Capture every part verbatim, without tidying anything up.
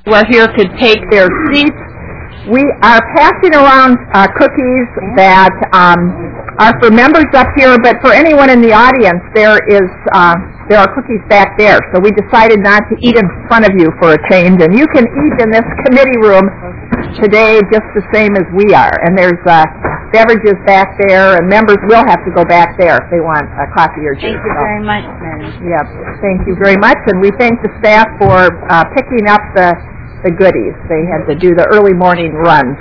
who are here could take their seats. We are passing around uh, cookies that um, are for members up here, but for anyone in the audience, there is uh, there are cookies back there. So we decided not to eat in front of you for a change, and you can eat in this committee room today just the same as we are. And there's uh, beverages back there, and members will have to go back there if they want a coffee or juice. Thank you so. very much, Madam. Yep, thank you very much, and we thank the staff for uh, picking up the the goodies. They had to do the early morning runs.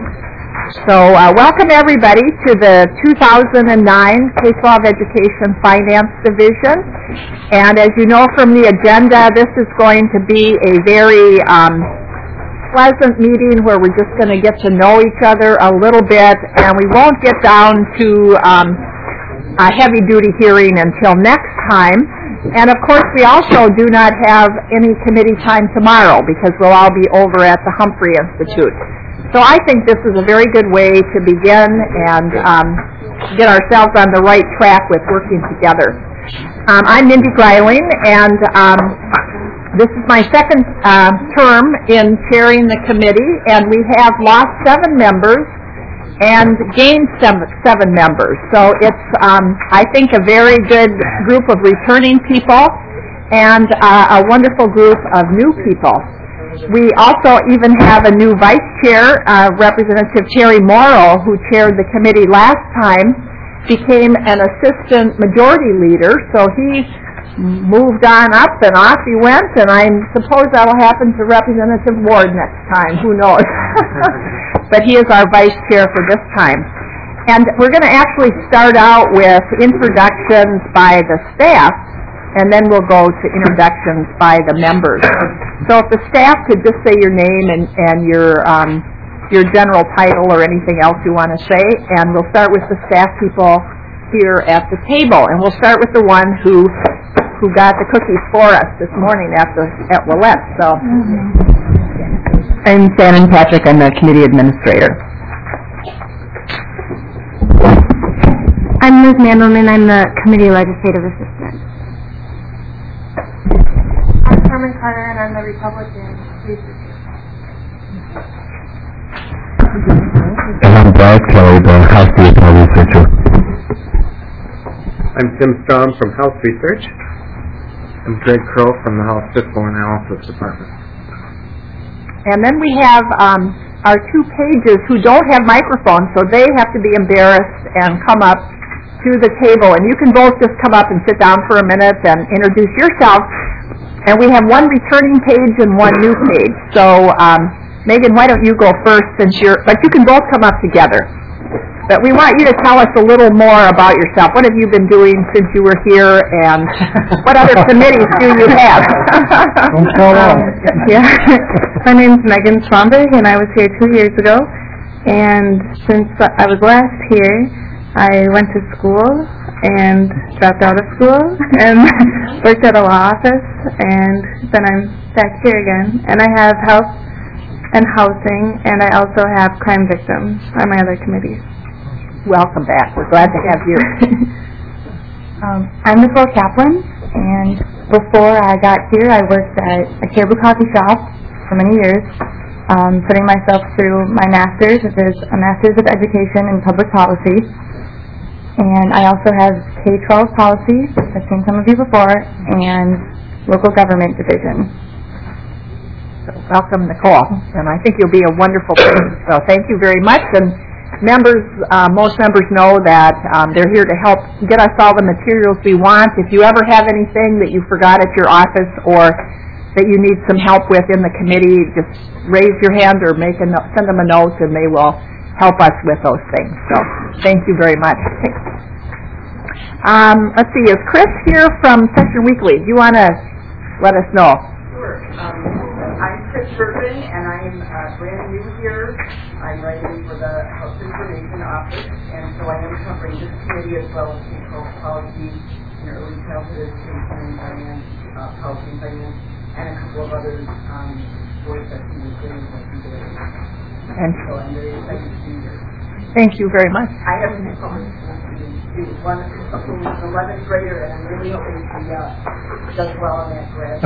So uh, welcome everybody to the two thousand nine K twelve Education Finance Division. And as you know from the agenda, this is going to be a very um, pleasant meeting where we're just going to get to know each other a little bit, and we won't get down to um, a heavy-duty hearing until next time. And of course, we also do not have any committee time tomorrow because we'll all be over at the Humphrey Institute. So I think this is a very good way to begin and um, get ourselves on the right track with working together. Um, I'm Mindy Greiling, and um, this is my second uh, term in chairing the committee, and we have lost seven members and gained seven, seven members. So it's, um, I think, a very good group of returning people and uh, a wonderful group of new people. We also even have a new vice chair, uh, Representative Terry Morrow, who chaired the committee last time, became an assistant majority leader, so he moved on up and off he went, and I suppose that'll happen to Representative Ward next time, who knows. But he is our vice chair for this time. And we're going to actually start out with introductions by the staff, and then we'll go to introductions by the members. So if the staff could just say your name and, and your um, your general title or anything else you want to say, and we'll start with the staff people here at the table. And we'll start with the one who who got the cookies for us this morning at the at Willette. So. Mm-hmm. I'm Shannon Patrick. I'm the committee administrator. I'm Liz Mandelman. I'm the committee legislative assistant. I'm Carmen Carter, and I'm the Republican researcher. And I'm Brad Kelly, the House Regional Researcher. I'm Tim Strom from House Research. I'm Greg Crow from the House Fiscal Analysis Department. And then we have um, our two pages who don't have microphones, so they have to be embarrassed and come up to the table. And you can both just come up and sit down for a minute and introduce yourselves. And we have one returning page and one new page. So, um, Megan, why don't you go first since you're, but you can both come up together. But we want you to tell us a little more about yourself. What have you been doing since you were here, and what other committees do you have? um, yeah. My name's Megan Schwamberg, and I was here two years ago. And since I was last here, I went to school and dropped out of school and worked at a law office, and then I'm back here again. And I have health and housing, and I also have crime victims on my other committees. Welcome back. We're glad to have you. um, I'm Nicole Kaplan, and before I got here, I worked at a Caribou Coffee Shop for many years, um, putting myself through my master's, which is a Master's of Education in Public Policy. And I also have K twelve Policy, which I've seen some of you before, and Local Government Division. So welcome, Nicole. And I think you'll be a wonderful person. So thank you very much. And members, uh, most members know that um, they're here to help get us all the materials we want. If you ever have anything that you forgot at your office or that you need some help with in the committee, just raise your hand or make a no- send them a note, and they will help us with those things. So thank you very much. Um, let's see, is Chris here from Session Weekly? Do you want to let us know? Sure. Um, I'm Chris Bergman, and I'm uh, brand new here. I'm writing for the House Information Office, and so I am covering this committee as well as K twelve policy and early childhood education and finance, uh, policy and finance, and a couple of other um, board sections of things like today. And so I'm very excited to be here. Thank you very much. I have a comment. student. One who's an eleventh grader, and I'm really hoping she uh, does well on that grad.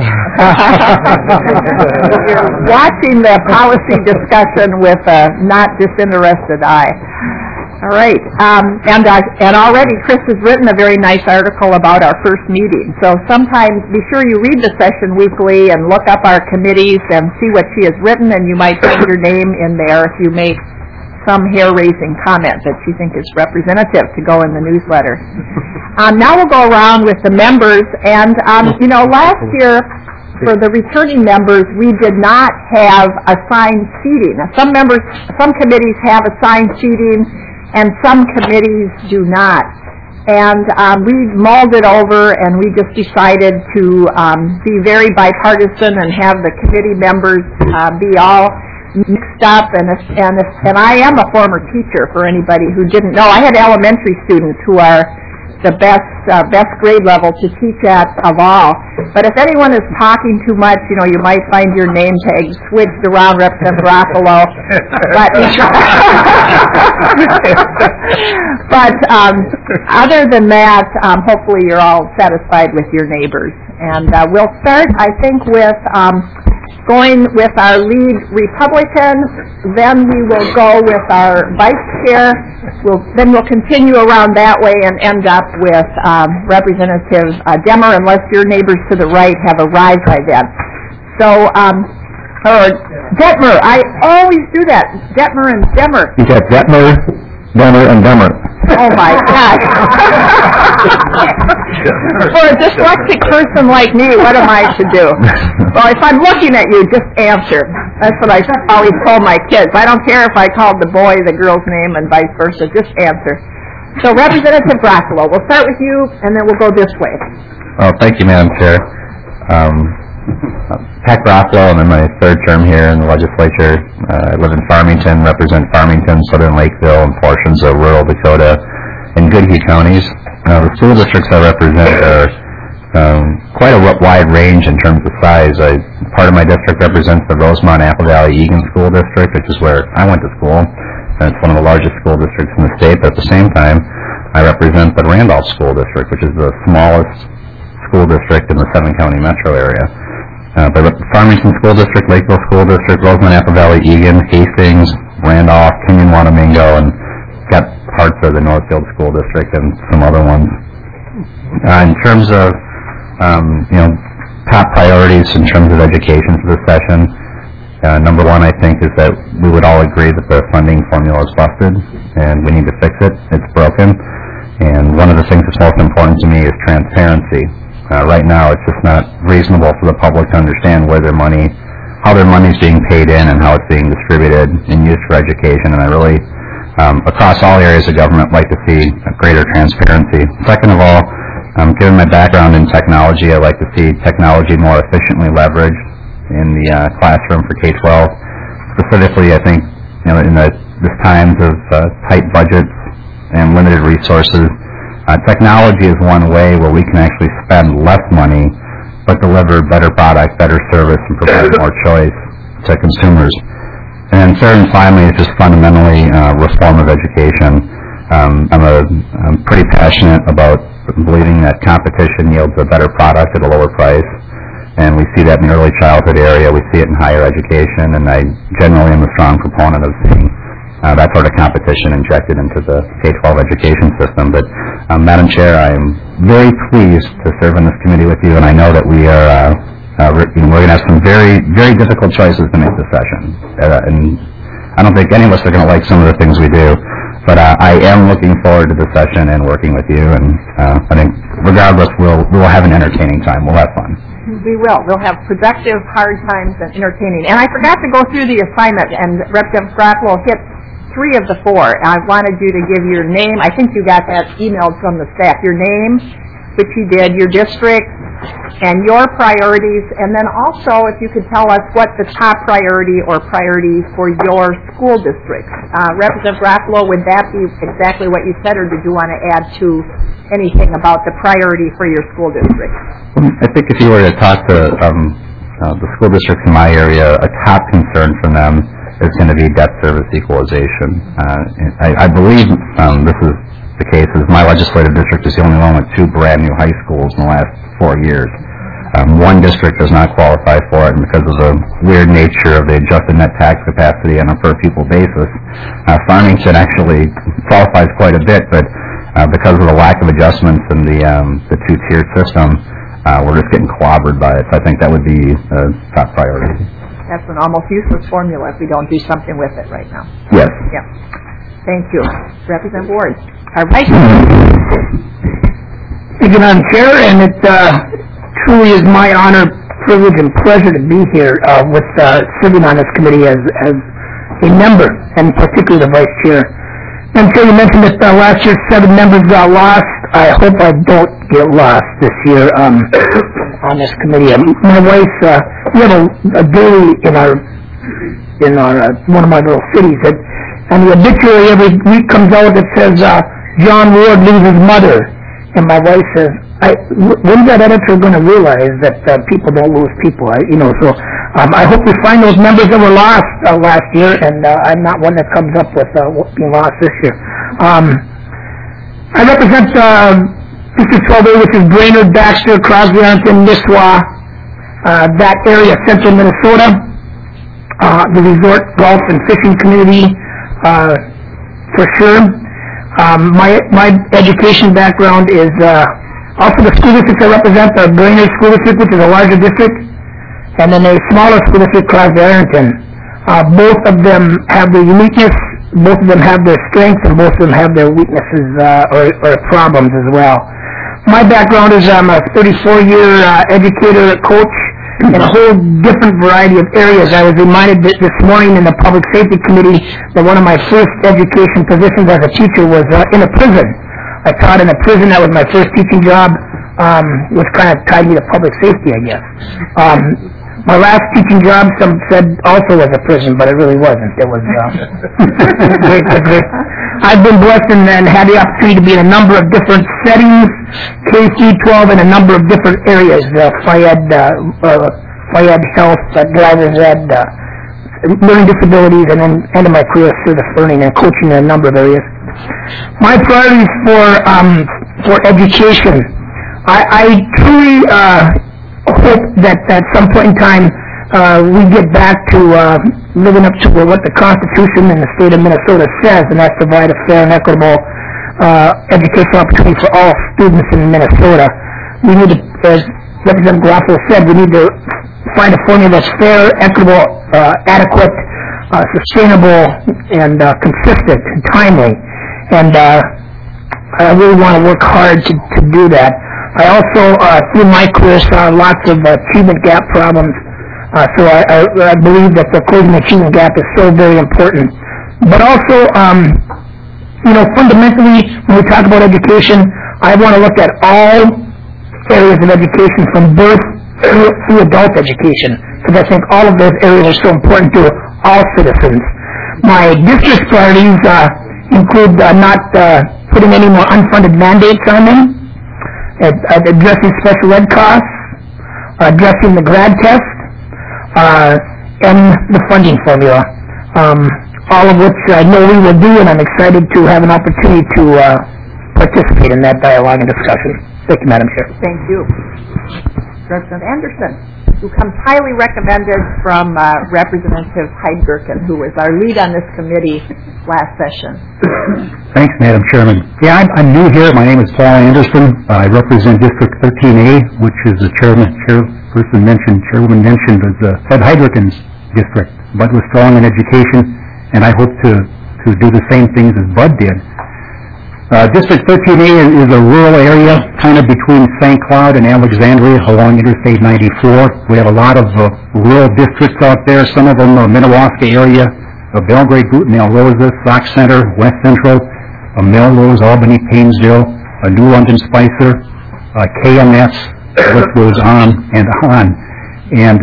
You're watching the policy discussion with a not disinterested eye. All right, um, and uh, and already Chris has written a very nice article about our first meeting. So sometimes be sure you read the session weekly and look up our committees and see what she has written, and you might find your name in there if you make some hair-raising comment that you think is representative to go in the newsletter. Um, now we'll go around with the members, and um, you know, last year for the returning members, we did not have assigned seating. Now, some members, some committees have assigned seating, and some committees do not. And um, we mulled it over, and we just decided to um, be very bipartisan and have the committee members uh, be all mixed up. And if, and if, and I am a former teacher, for anybody who didn't know. I had elementary students who are the best uh, best grade level to teach at of all. But if anyone is talking too much, you know, you might find your name tag switched around Representative Garofalo. But but um, other than that, um, hopefully you're all satisfied with your neighbors. And uh, we'll start, I think, with um, going with our lead Republican. Then we will go with our vice chair. We'll, then we'll continue around that way and end up with um, Representative uh, Demmer, unless your neighbors to the right have arrived by then. So, um, or Detmer, I always do that. Detmer and Demmer. You got Detmer, Demmer, and Demmer. Oh my gosh. For a dyslexic person like me, what am I to do? Well, if I'm looking at you, just answer. That's what I always told my kids. I don't care if I called the boy the girl's name and vice versa, just answer. So Representative Garofalo, we'll start with you, and then we'll go this way. Well, thank you, Madam Chair. Um, Pat Garofalo, I'm in my third term here in the legislature. Uh, I live in Farmington, represent Farmington, Southern Lakeville, and portions of rural Dakota and Goodhue counties. Uh, the school districts I represent are um, quite a wide range in terms of size. I, part of my district represents the Rosemont Apple Valley Egan School District, which is where I went to school. And it's one of the largest school districts in the state, but at the same time, I represent the Randolph School District, which is the smallest school district in the seven-county metro area. Uh, but Farmington School District, Lakeville School District, Rosemont Apple Valley, Egan, Hastings, Randolph, Kenyon, Wanamingo, and got parts of the Northfield School District and some other ones. Uh, in terms of um, you know, top priorities in terms of education for this session, uh, number one, I think, is that we would all agree that the funding formula is busted, and we need to fix it. It's broken. And one of the things that's most important to me is transparency. Uh, right now, it's just not reasonable for the public to understand where their money, how their money is being paid in and how it's being distributed and used for education. And I really, um, across all areas of government, like to see a greater transparency. Second of all, um, given my background in technology, I like to see technology more efficiently leveraged in the uh, classroom for K twelve. Specifically, I think, you know, in the this times of uh, tight budgets and limited resources, Uh, technology is one way where we can actually spend less money but deliver better product, better service, and provide more choice to consumers. And then third and finally is just fundamentally uh, reform of education. Um, I'm, a, I'm pretty passionate about believing that competition yields a better product at a lower price. And we see that in the early childhood area. We see it in higher education. And I generally am a strong proponent of seeing Uh, that sort of competition injected into the K twelve education system. But, um, Madam Chair, I am very pleased to serve in this committee with you, and I know that we are, uh, uh, we're, you know, we're going to have some very, very difficult choices to make this session. Uh, and I don't think any of us are going to like some of the things we do, but uh, I am looking forward to the session and working with you, and uh, I think regardless, we'll, we'll have an entertaining time. We'll have fun. We will. We'll have productive, hard times and entertaining. And I forgot to go through the assignment, and Representative Garofalo hit three of the four. I wanted you to give your name. I think you got that emailed from the staff. Your name, which you did, your district, and your priorities, and then also if you could tell us what the top priority or priorities for your school district. Uh, Representative Garofalo, would that be exactly what you said, or did you want to add to anything about the priority for your school district? I think if you were to talk to um, uh, the school districts in my area, a top concern for them is going to be debt service equalization. Uh, I, I believe um, this is the case is my legislative district is the only one with two brand new high schools in the last four years. Um, one district does not qualify for it, and because of the weird nature of the adjusted net tax capacity on a per pupil basis, uh, Farmington actually qualifies quite a bit, but uh, because of the lack of adjustments in the um, the two-tiered system, uh, we're just getting clobbered by it. So I think that would be a top priority. That's an almost useless formula if we don't do something with it right now. Yes. Yeah. Thank you. Representative Ward. All right. Thank you, Madam Chair, and it uh, truly is my honor, privilege, and pleasure to be here uh, with uh, serving on this committee as, as a member, and particularly the Vice Chair. Madam Chair, you mentioned that uh, last year seven members got lost. I hope I don't get lost this year um, on this committee. Um, my wife, uh, we have a, a daily in our in our uh, one of my little cities, that, and the obituary every week comes out that says uh, John Ward loses mother, and my wife says, I, when's that editor going to realize that uh, people don't lose people? I, you know, so um, I hope we find those members that were lost uh, last year, and uh, I'm not one that comes up with uh, being lost this year. Um, I represent uh, District twelve A, which is Brainerd, Baxter, Crosby, Arlington, Nisswa, uh, that area, central Minnesota, uh, the resort, golf, and fishing community, uh, for sure. Um, my my education background is uh, also the school district I represent, the Brainerd School District, which is a larger district, and then a smaller school district, Crosby, Arlington. Uh, both of them have their uniqueness, both of them have their strengths, and both of them have their weaknesses uh, or, or problems as well. My background is I'm a thirty-four year uh, educator, coach, in a whole different variety of areas. I was reminded that this morning in the Public Safety Committee that one of my first education positions as a teacher was uh, in a prison. I taught in a prison. That was my first teaching job, um, which kind of tied me to public safety, I guess. Um, my last teaching job, some said, also was a prison, but it really wasn't. It was uh, great, great. I've been blessed and, and had the opportunity to be in a number of different settings, K through twelve, in a number of different areas, uh, FIED, uh, uh, FIED Health, uh, Driver's Ed, uh, learning disabilities, and then end of my career, service learning and coaching in a number of areas. My priorities for um, for education, I, I truly uh, hope that at some point in time uh, we get back to uh, living up to what the Constitution in the state of Minnesota says, and that's provide a fair and equitable uh, educational opportunity for all students in Minnesota. We need to, as Representative Garofalo said, we need to find a formula that's fair, equitable, uh, adequate, uh, sustainable, and uh, consistent and timely. And uh, I really want to work hard to, to do that. I also, uh, through my career, saw lots of uh, achievement gap problems. Uh, so I, I, I believe that the closing the achievement gap is so very important. But also, um, you know, fundamentally, when we talk about education, I want to look at all areas of education from birth through, through adult education, because I think all of those areas are so important to all citizens. My district priorities uh, include uh, not uh, putting any more unfunded mandates on them, uh, addressing special ed costs, addressing the grad test, uh, and the funding formula, um, all of which I know we will do, and I'm excited to have an opportunity to uh, participate in that dialogue and discussion. Thank you, Madam Chair. Thank you. Representative Anderson, who comes highly recommended from uh, Representative Heidgerken, who was our lead on this committee last session. Thanks, Madam Chairman. Yeah, I'm, I'm new here. My name is Paul Anderson. Uh, I represent District thirteen A, which is the chairman, chairperson mentioned, chairwoman mentioned as uh, Ed Heidgerken's district. Bud was strong in education, and I hope to, to do the same things as Bud did. Uh, District thirteen A is, is a rural area, kind of between Saint Cloud and Alexandria along Interstate ninety-four. We have a lot of uh, rural districts out there. Some of them are Minnewaska area, uh, Belgrade, Gooten, Alrosa, Sauk Center, West Central, uh, Melrose, Albany, Paynesville, uh, New London, Spicer, uh, K M S, what goes on and on. And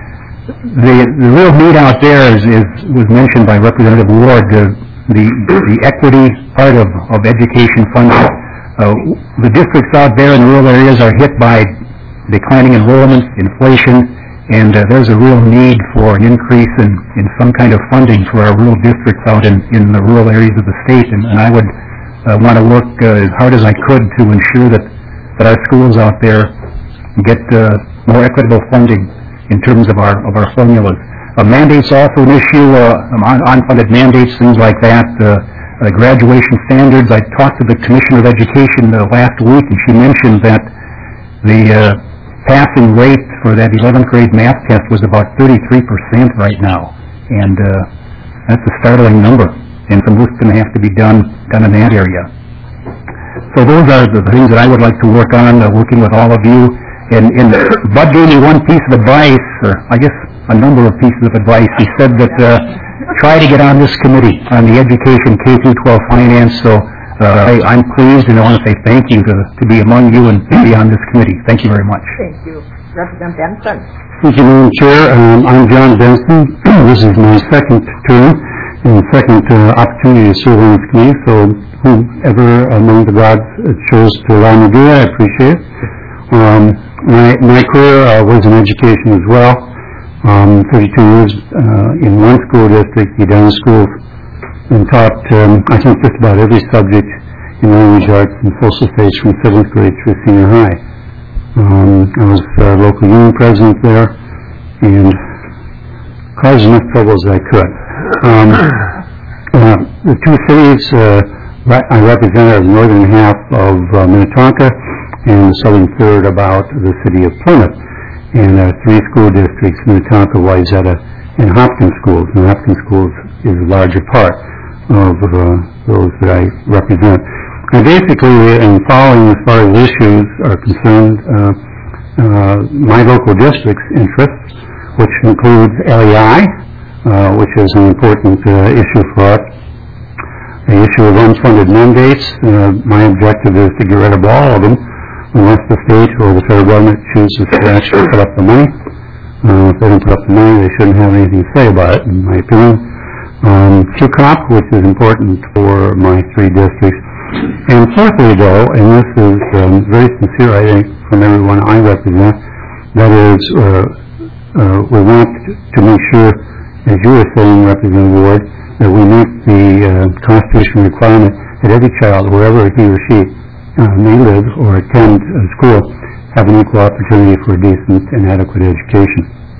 the, the real need out there is, is was mentioned by Representative Ward, uh, the the equity part of, of education funding. Uh, the districts out there in the rural areas are hit by declining enrollment, inflation, and uh, there's a real need for an increase in, in some kind of funding for our rural districts out in, in the rural areas of the state. And, and I would uh, want to work uh, as hard as I could to ensure that, that our schools out there get uh, more equitable funding in terms of our of our formulas. Uh, mandates also an issue, uh, on, unfunded mandates, things like that. Uh, uh, graduation standards. I talked to the Commissioner of Education uh, last week, and she mentioned that the uh, passing rate for that eleventh grade math test was about thirty-three percent right now, and uh, that's a startling number. And some work's going to have to be done done in that area. So those are the things that I would like to work on, uh, working with all of you. And, and Bud gave me one piece of advice, or I guess a number of pieces of advice. He said that uh, try to get on this committee on the education K through twelve finance. So uh, I, I'm pleased, and I want to say thank you to, to be among you and be on this committee. Thank you very much. Thank you. Representative Benson. Thank you, Madam Chair. Um, I'm John Benson. This is my second term and second uh, opportunity to serve on this committee. So whoever among the gods chose to allow me to do that, I appreciate it. Um, my, my career uh, was in education as well. Um, thirty-two years uh, in one school district, Edina Schools, and taught, um, I think, just about every subject in language arts and social studies from seventh grade through senior high. Um, I was uh, local union president there, and caused as much trouble as I could. Um, uh, the two cities uh, I represent are the northern half of uh, Minnetonka, and the southern third about the city of Plymouth. And uh, three school districts, Minnetonka, Wayzata, and Hopkins schools. And Hopkins schools is a larger part of uh, those that I represent. And basically, in following as far as issues are concerned, uh, uh, my local district's interests, which includes L E I, uh, which is an important uh, issue for us. The issue of unfunded mandates, uh, my objective is to get rid of all of them, unless the state or the federal government chooses to actually put up the money. Uh, if they don't put up the money, they shouldn't have anything to say about it, in my opinion. Um, Q COP, which is important for my three districts. And fourthly, though, and this is um, very sincere, I think, from everyone I represent, that is, uh, uh, we want to make sure, as you were saying, Representative Ward, that we meet the uh, constitutional requirement that every child, wherever he or she Uh, may live or attend a school, have an equal opportunity for a decent and adequate education.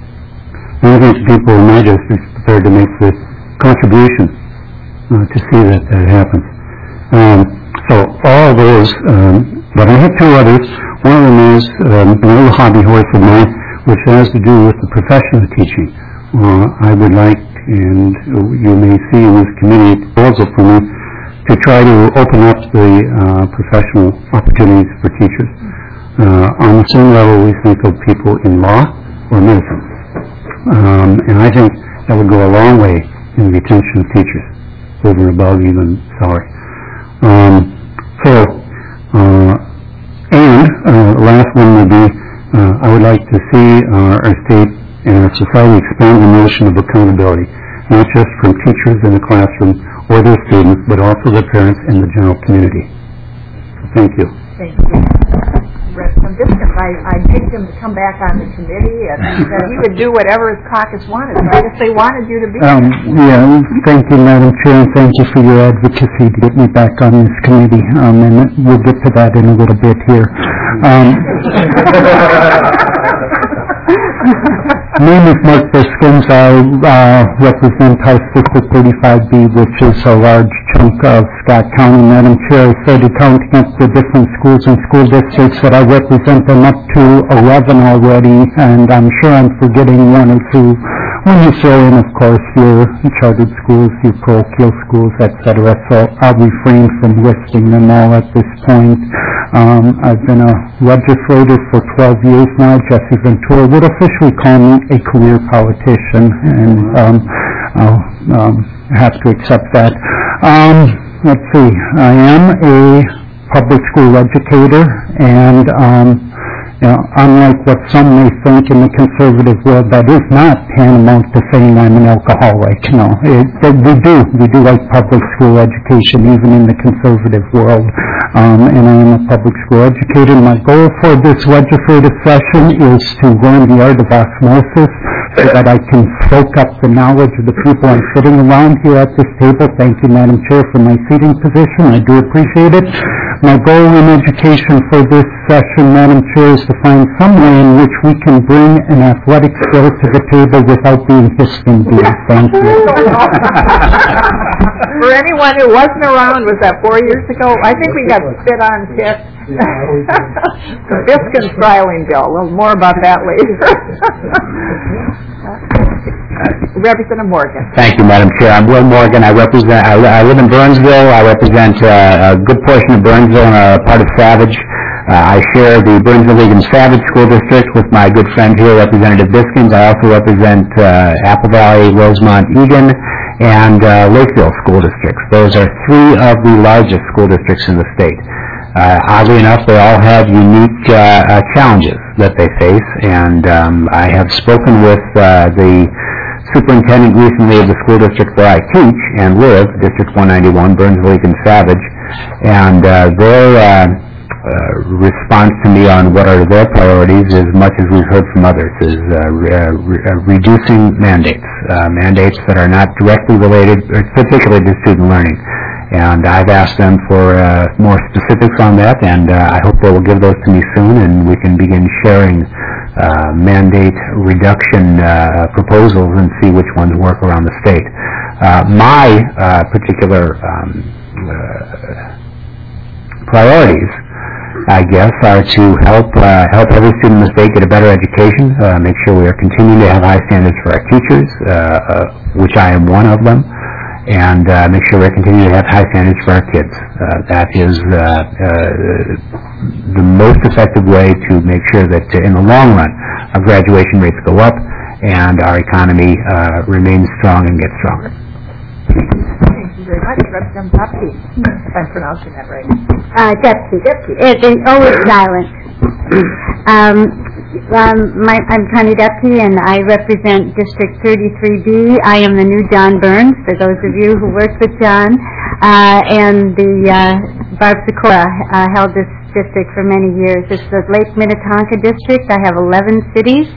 And I think people in my district are prepared to make the contribution uh, to see that that happens. Um, so all of those, um, but I have two others. One of them is um, another hobby horse of mine, which has to do with the profession of teaching. Uh, I would like, and you may see in this committee a proposal for me, to try to open up the uh, professional opportunities for teachers. Uh, on the same level we think of people in law or medicine. Um, and I think that would go a long way in the retention of teachers, over and above even salary. Um, so, uh, and uh, the last one would be, uh, I would like to see uh, our state and our society expand the notion of accountability, not just from teachers in the classroom or their students, but also their parents and the general community. Thank you. Thank you. Representative Bishop, I, I picked him to come back on the committee, and he said he would do whatever his caucus wanted. So I guess they wanted you to be um, there. Yeah, thank you, Madam Chair, and thank you for your advocacy to get me back on this committee. Um, and we'll get to that in a little bit here. Um, My name is Mark Biskins. I uh, represent House District thirty-five B, which is a large chunk of Scott County. Madam Chair, I started counting up the different schools and school districts that I represent. I'm up to eleven already, and I'm sure I'm forgetting one or two. When you throw in, of course, your chartered schools, your parochial schools, et cetera. So I'll refrain from listing them all at this point. Um, I've been a legislator for twelve years now. Jesse Ventura would officially call me a career politician, and um, I'll um, have to accept that. Um, let's see. I am a public school educator, and um, You know, unlike what some may think in the conservative world, that is not tantamount to saying I'm an alcoholic. No, it, it, we do. We do like public school education, even in the conservative world. Um, and I am a public school educator. My goal for this legislative session is to learn the art of osmosis so that I can soak up the knowledge of the people I'm sitting around here at this table. Thank you, Madam Chair, for my seating position. I do appreciate it. My goal in education for this session, Madam Chair, is to find some way in which we can bring an athletic skill to the table without being hissed and beat. Thank you. For anyone who wasn't around, was that four years ago? I think we got spit on tips. The Biskin filing bill. Well, more about that later. Representative Morgan. Thank you, Madam Chair. I'm Will Morgan. I represent. I, I live in Burnsville. I represent uh, a good portion of Burnsville and a part of Savage. Uh, I share the Burnsville League and Savage School District with my good friend here, Representative Biskins. I also represent uh, Apple Valley, Rosemont, Egan, and uh, Lakeville school districts. Those are three of the largest school districts in the state. Uh, oddly enough, they all have unique uh, uh, challenges that they face, and um, I have spoken with uh, the superintendent recently of the school district where I teach and live, District one ninety-one, Burnsville and Savage, and uh, their uh, uh, response to me on what are their priorities, as much as we've heard from others, is uh, re- uh, re- uh, reducing mandates, uh, mandates that are not directly related, particularly to student learning. And I've asked them for uh, more specifics on that, and uh, I hope they will give those to me soon, and we can begin sharing uh, mandate reduction uh, proposals and see which ones work around the state. Uh, my uh, particular um, uh, priorities, I guess, are to help uh, help every student in the state get a better education, uh, make sure we are continuing to have high standards for our teachers, uh, uh, which I am one of them, and uh, make sure we continue to have high standards for our kids. Uh, that is uh, uh, the most effective way to make sure that uh, in the long run our graduation rates go up and our economy uh, remains strong and gets stronger. Thank you very much. Representative Popke, if I'm pronouncing that right. Uh, Depke. Depke. It is always silent. Um, Um, my, I'm Connie Depke, and I represent District thirty-three B. I am the new John Burns, for those of you who worked with John. Uh, and the uh, Barb Sikora uh, held this district for many years. It's the Lake Minnetonka District. I have eleven cities.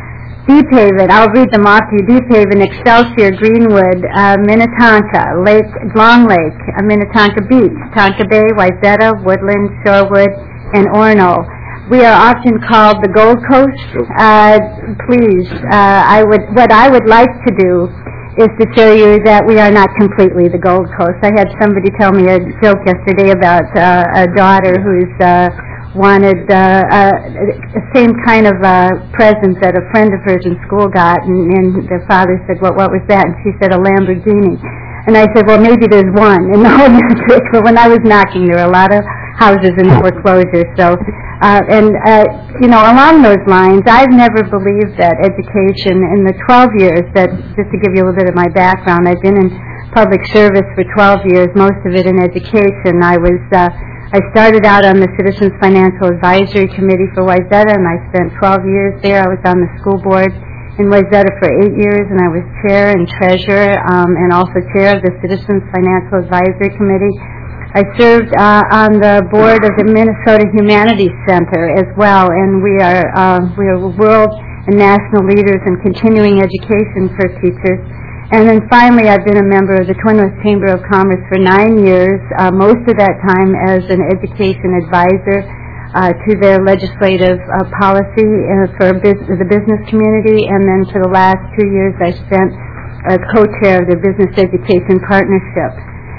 Deep Haven, I'll read them off to you. Deep Haven, Excelsior, Greenwood, uh, Minnetonka, Lake, Long Lake, uh, Minnetonka Beach, Tonka Bay, Wayzata, Woodland, Shorewood, and Orono. We are often called the Gold Coast. Uh, please, uh, I would, what I would like to do is to show you that we are not completely the Gold Coast. I had somebody tell me a joke yesterday about uh, a daughter who's uh, wanted uh, uh, the same kind of uh, present that a friend of hers in school got, and, and their father said, well, what was that? And she said, a Lamborghini. And I said, well, maybe there's one in the whole district, but when I was knocking, there were a lot of houses in foreclosure. So, uh, and, uh, you know, along those lines, I've never believed that education in the twelve years that, just to give you a little bit of my background, I've been in public service for twelve years, most of it in education. I was, uh, I started out on the Citizens Financial Advisory Committee for Wayzata, and I spent twelve years there. I was on the school board in Wayzata for eight years, and I was chair and treasurer, um, and also chair of the Citizens Financial Advisory Committee. I served uh, on the board of the Minnesota Humanities Center as well, and we are uh, we are world and national leaders in continuing education for teachers. And then finally, I've been a member of the Twin West Chamber of Commerce for nine years, uh, most of that time as an education advisor uh, to their legislative uh, policy uh, for bus- the business community, and then for the last two years I spent as co-chair of the Business Education Partnership.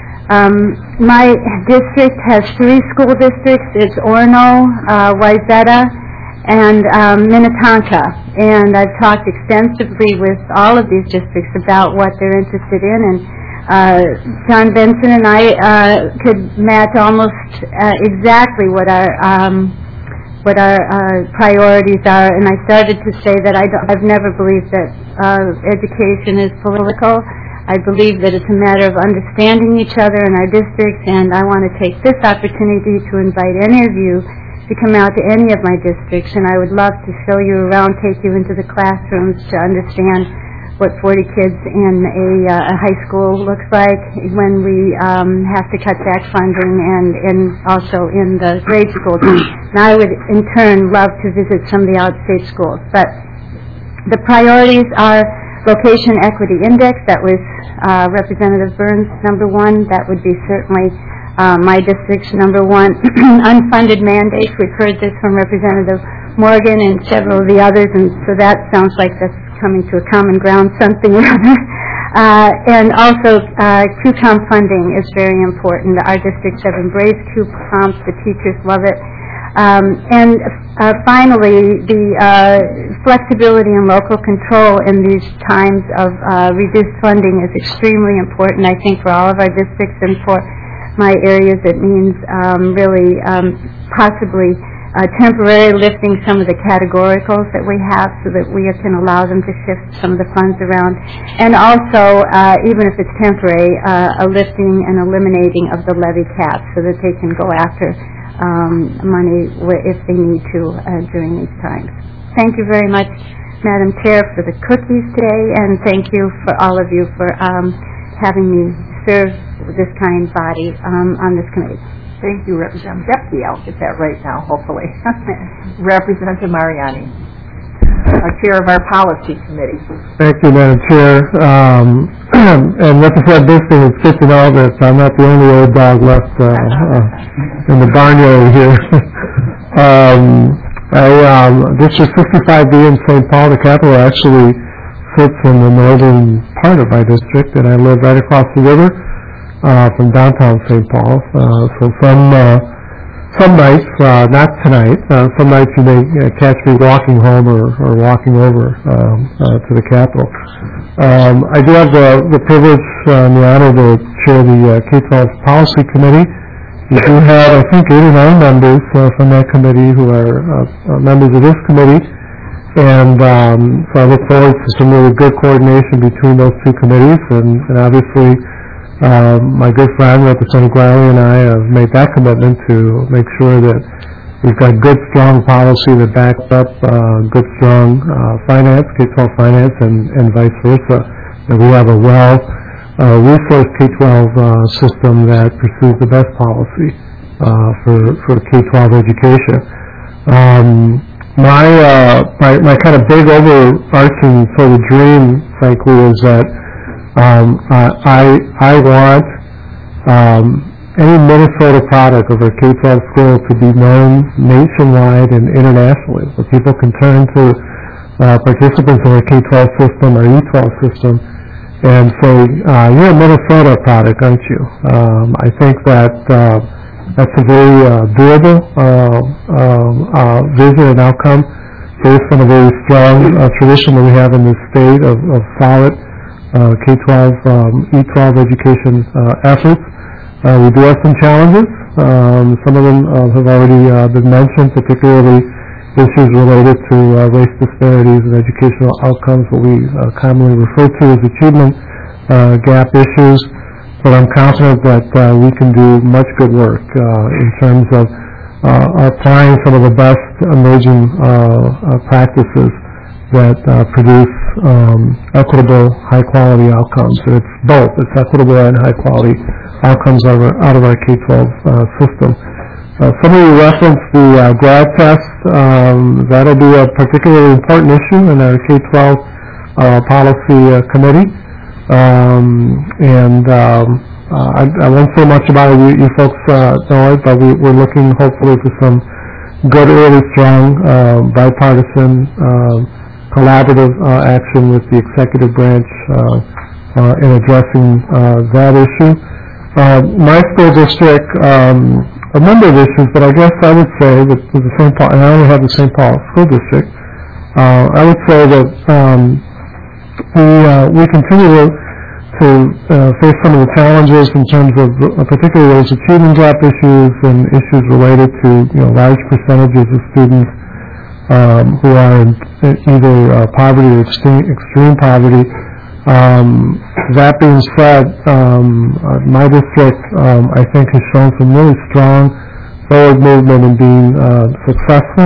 Um, my district has three school districts. It's Orono, uh, Wayzata, and um, Minnetonka. And I've talked extensively with all of these districts about what they're interested in. And uh, John Benson and I uh, could match almost uh, exactly what our um, what our uh, priorities are. And I started to say that I don't, I've never believed that uh, education is political. I believe that it's a matter of understanding each other in our districts, and I want to take this opportunity to invite any of you to come out to any of my districts, and I would love to show you around, take you into the classrooms to understand what forty kids in a, uh, a high school looks like when we um, have to cut back funding, and, and also in the grade schools. And I would, in turn, love to visit some of the outstate schools. But the priorities are Location Equity Index. That was uh, Representative Burns' number one. That would be certainly uh, my district's number one. Unfunded mandates. We've heard this from Representative Morgan and several of the others, and so that sounds like that's coming to a common ground, something or other. Uh, and also, uh, Q COM funding is very important. Our districts have embraced Q COM. The teachers love it. Um, and uh, finally, the uh, flexibility and local control in these times of uh, reduced funding is extremely important, I think, for all of our districts, and for my areas it means um, really um, possibly uh, temporarily lifting some of the categoricals that we have so that we can allow them to shift some of the funds around. And also, uh, even if it's temporary, uh, a lifting and eliminating of the levy cap so that they can go after Um, money if they need to uh, during these times. Thank you very much, Madam Chair, for the cookies today, and thank you for all of you for um, having me serve this kind body um, on this committee. Thank you, Representative Deputy. I'll get that right now, hopefully. Representative Mariani, our chair of our policy committee. Thank you, Madam Chair. Um, and Representative Binston, it's good to know that I'm not the only old dog left uh, uh, in the barnyard here. um, I, um, District sixty-five B in Saint Paul, the capital, actually sits in the northern part of my district, and I live right across the river uh, from downtown Saint Paul. Uh, so some uh, some nights, uh, not tonight, uh, some nights you may uh, catch me walking home or, or walking over um, uh, to the capital. Um, I do have the, the privilege uh, and the honor to chair the uh, K twelve Policy Committee. We do have, I think, eight or nine members uh, from that committee who are uh, members of this committee, and um, so I look forward to some really good coordination between those two committees, and, and obviously uh, my good friend, Representative Griley, and I have made that commitment to make sure that we've got good, strong policy that backs up uh, good, strong uh, finance, K twelve finance, and, and vice versa, that we have a well Uh, resource K twelve uh, system that pursues the best policy uh, for for K twelve education. Um, my, uh, my my kind of big overarching sort of dream, frankly, is that um, I I want um, any Minnesota product of our K twelve school to be known nationwide and internationally, so people can turn to uh, participants in our K twelve system or E twelve system and say, uh, you're a Minnesota product, aren't you? Um, I think that uh, that's a very uh, doable uh, uh, uh, vision and outcome based on a very strong uh, tradition that we have in this state of, of solid uh, K twelve, um, E twelve education uh, efforts. Uh, we do have some challenges. Um, some of them uh, have already uh, been mentioned, particularly issues related to uh, race disparities and educational outcomes, what we uh, commonly refer to as achievement uh, gap issues. But I'm confident that uh, we can do much good work uh, in terms of uh, applying some of the best emerging uh, uh, practices that uh, produce um, equitable, high-quality outcomes. And it's both. It's equitable and high-quality outcomes out of our, out of our K twelve uh, system. Uh, some of you referenced the uh, grad test. Um, that'll be a particularly important issue in our K twelve uh, policy uh, committee. Um, and um, uh, I, I won't say much about it. You, you folks uh, know it, but we, we're looking hopefully for some good, early, strong, uh, bipartisan, uh, collaborative uh, action with the executive branch uh, uh, in addressing uh, that issue. Uh, my school district, um, a number of issues, but I guess I would say that with the Saint Paul, and I only have the Saint Paul School District, uh, I would say that um, we uh, we continue to, to uh, face some of the challenges in terms of uh, particularly those achievement gap issues and issues related to you know large percentages of students um, who are in either uh, poverty or extreme, extreme poverty. Um, that being said, um, uh, my district, um, I think, has shown some really strong forward movement and being uh, successful.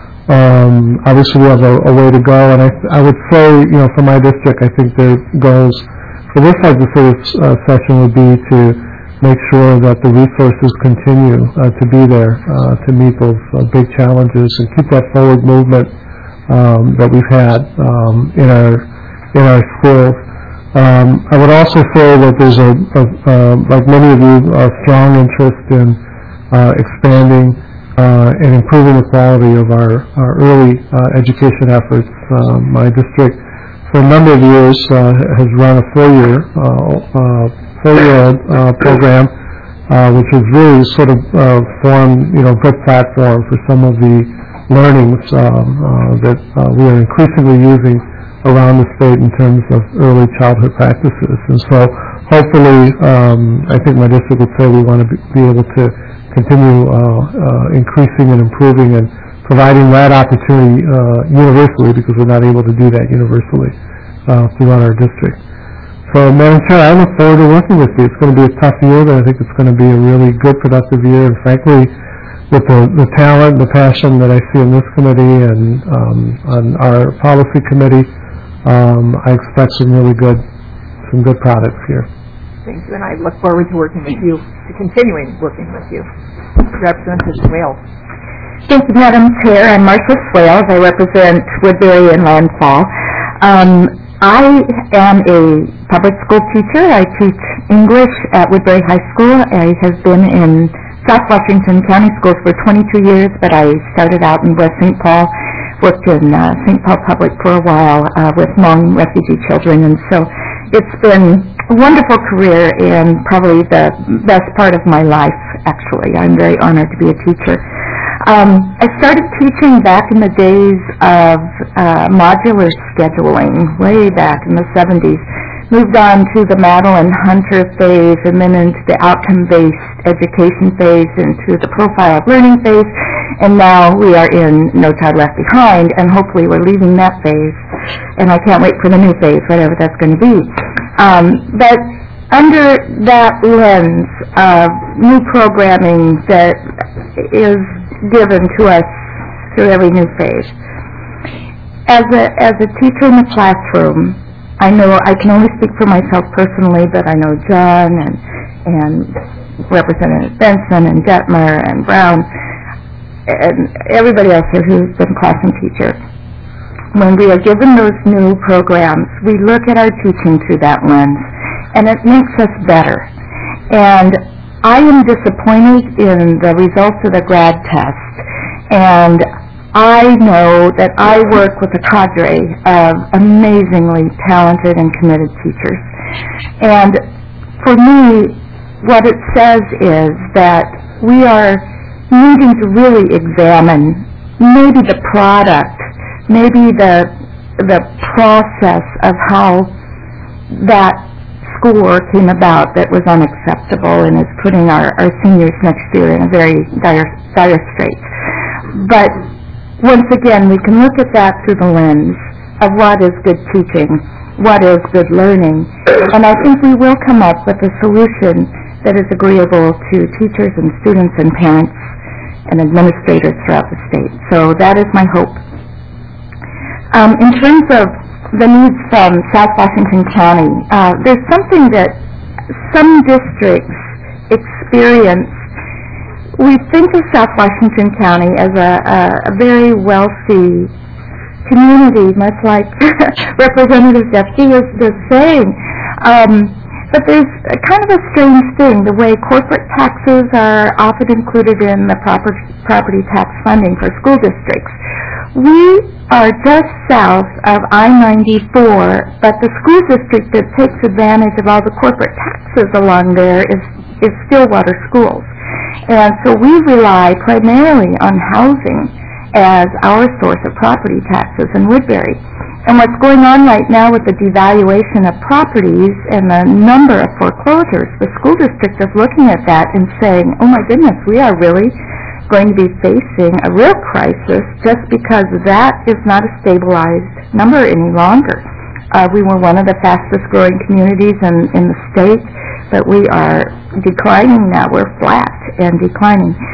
Um, obviously, we have a, a way to go, and I, I would say, you know, for my district, I think their goals for this legislative uh, session would be to make sure that the resources continue uh, to be there uh, to meet those uh, big challenges and keep that forward movement um, that we've had um, in our in our schools. Um, I would also say that there's a, a uh, like many of you, a strong interest in uh, expanding uh, and improving the quality of our, our early uh, education efforts. Uh, my district, for a number of years, uh, has run a four-year uh, uh, four-year-old uh, program, uh, which has really sort of uh, formed, you know, good platform for some of the learnings um, uh, that uh, we are increasingly using around the state in terms of early childhood practices. And so hopefully, um, I think my district would say we want to be, be able to continue uh, uh, increasing and improving and providing that opportunity uh, universally, because we're not able to do that universally uh, throughout our district. So, Madam Chair, I look forward to working with you. It's going to be a tough year, but I think it's going to be a really good, productive year. And frankly, with the, the talent, the passion that I see in this committee and um, on our policy committee, um, I expect some really good, some good products here. Thank you, and I look forward to working with you, to continuing working with you. Representative Swales. Thank you, Madam Chair. I'm Marcia Swales. I represent Woodbury and Lansfall. Um, I am a public school teacher. I teach English at Woodbury High School. I have been in South Washington County Schools for twenty-two years, but I started out in West Saint Paul, worked in uh, Saint Paul Public for a while uh, with Hmong refugee children, and so it's been a wonderful career and probably the best part of my life, actually. I'm very honored to be a teacher. Um, I started teaching back in the days of uh, modular scheduling, way back in the seventies. Moved on to the Madeline Hunter phase, and then into the outcome-based education phase, into the profile of learning phase, and now we are in No Child Left Behind, and hopefully we're leaving that phase, and I can't wait for the new phase, whatever that's going to be. Um, but under that lens of new programming that is given to us through every new phase, as a as a teacher in the classroom, I know I can only speak for myself personally, but I know John and and Representative Benson and Detmer and Brown and everybody else here who's been classroom teacher. When we are given those new programs, we look at our teaching through that lens, and it makes us better. And I am disappointed in the results of the grad test, and I know that I work with a cadre of amazingly talented and committed teachers. And for me, what it says is that we are needing to really examine maybe the product, maybe the the process of how that score came about that was unacceptable and is putting our, our seniors next year in a very dire, dire strait. But once again, we can look at that through the lens of what is good teaching, what is good learning, and I think we will come up with a solution that is agreeable to teachers and students and parents and administrators throughout the state. So that is my hope. Um, in terms of the needs from South Washington County, uh, there's something that some districts experience. We think of South Washington County as a, a, a very wealthy community, much like Representative Depke was just saying. Um, but there's a kind of a strange thing, the way corporate taxes are often included in the proper, property tax funding for school districts. We are just south of I ninety-four, but the school district that takes advantage of all the corporate taxes along there is, is Stillwater Schools. And so we rely primarily on housing as our source of property taxes in Woodbury. And what's going on right now with the devaluation of properties and the number of foreclosures, the school district is looking at that and saying, oh my goodness, we are really going to be facing a real crisis just because that is not a stabilized number any longer. Uh, we were one of the fastest growing communities in, in the state, but we are declining now. We're flat and declining.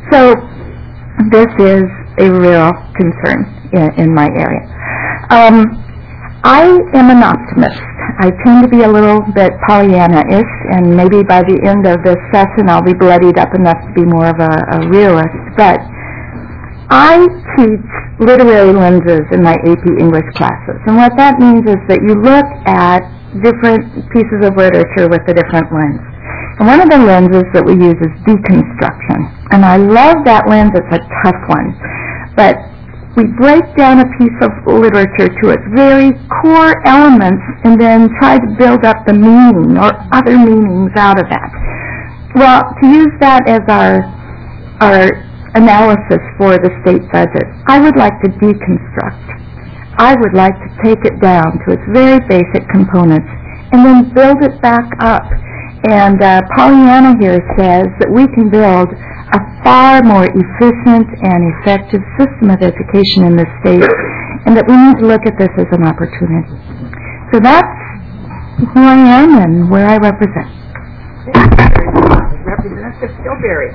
So this is a real concern in, in my area. Um, I am an optimist. I tend to be a little bit Pollyanna-ish, and maybe by the end of this session I'll be bloodied up enough to be more of a, a realist. But I teach literary lenses in my A P English classes, and what that means is that you look at different pieces of literature with a different lens. And one of the lenses that we use is deconstruction. And I love that lens. It's a tough one. But we break down a piece of literature to its very core elements and then try to build up the meaning or other meanings out of that. Well, to use that as our, our analysis for the state budget, I would like to deconstruct. I would like to take it down to its very basic components and then build it back up. And uh, Pollyanna here says that we can build a far more efficient and effective system of education in this state, and that we need to look at this as an opportunity. So that's who I am and where I represent. Representative Skillberry.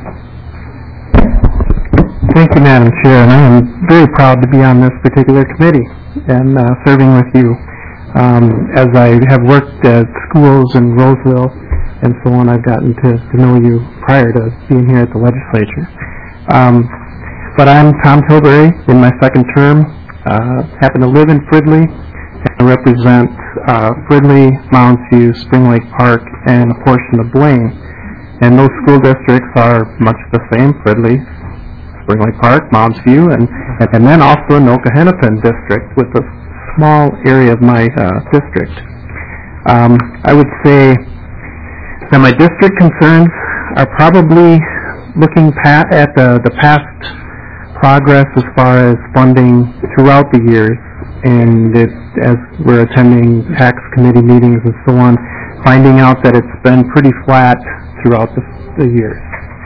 Thank you, Madam Chair, and I am very proud to be on this particular committee and uh, serving with you. Um, as I have worked at schools in Roseville and so on, I've gotten to, to know you prior to being here at the legislature. Um, but I'm Tom Tilbury in my second term. Uh, happen to live in Fridley, and I represent uh, Fridley, Mounds View, Spring Lake Park, and a portion of Blaine. And those school districts are much the same: Fridley, Spring Lake Park, Mounds View, and, and then also Anoka Hennepin district with a small area of my uh, district. Um, I would say that my district concerns are probably looking pa- at the, the past progress as far as funding throughout the years, and it, as we're attending tax committee meetings and so on, finding out that it's been pretty flat throughout the, the years.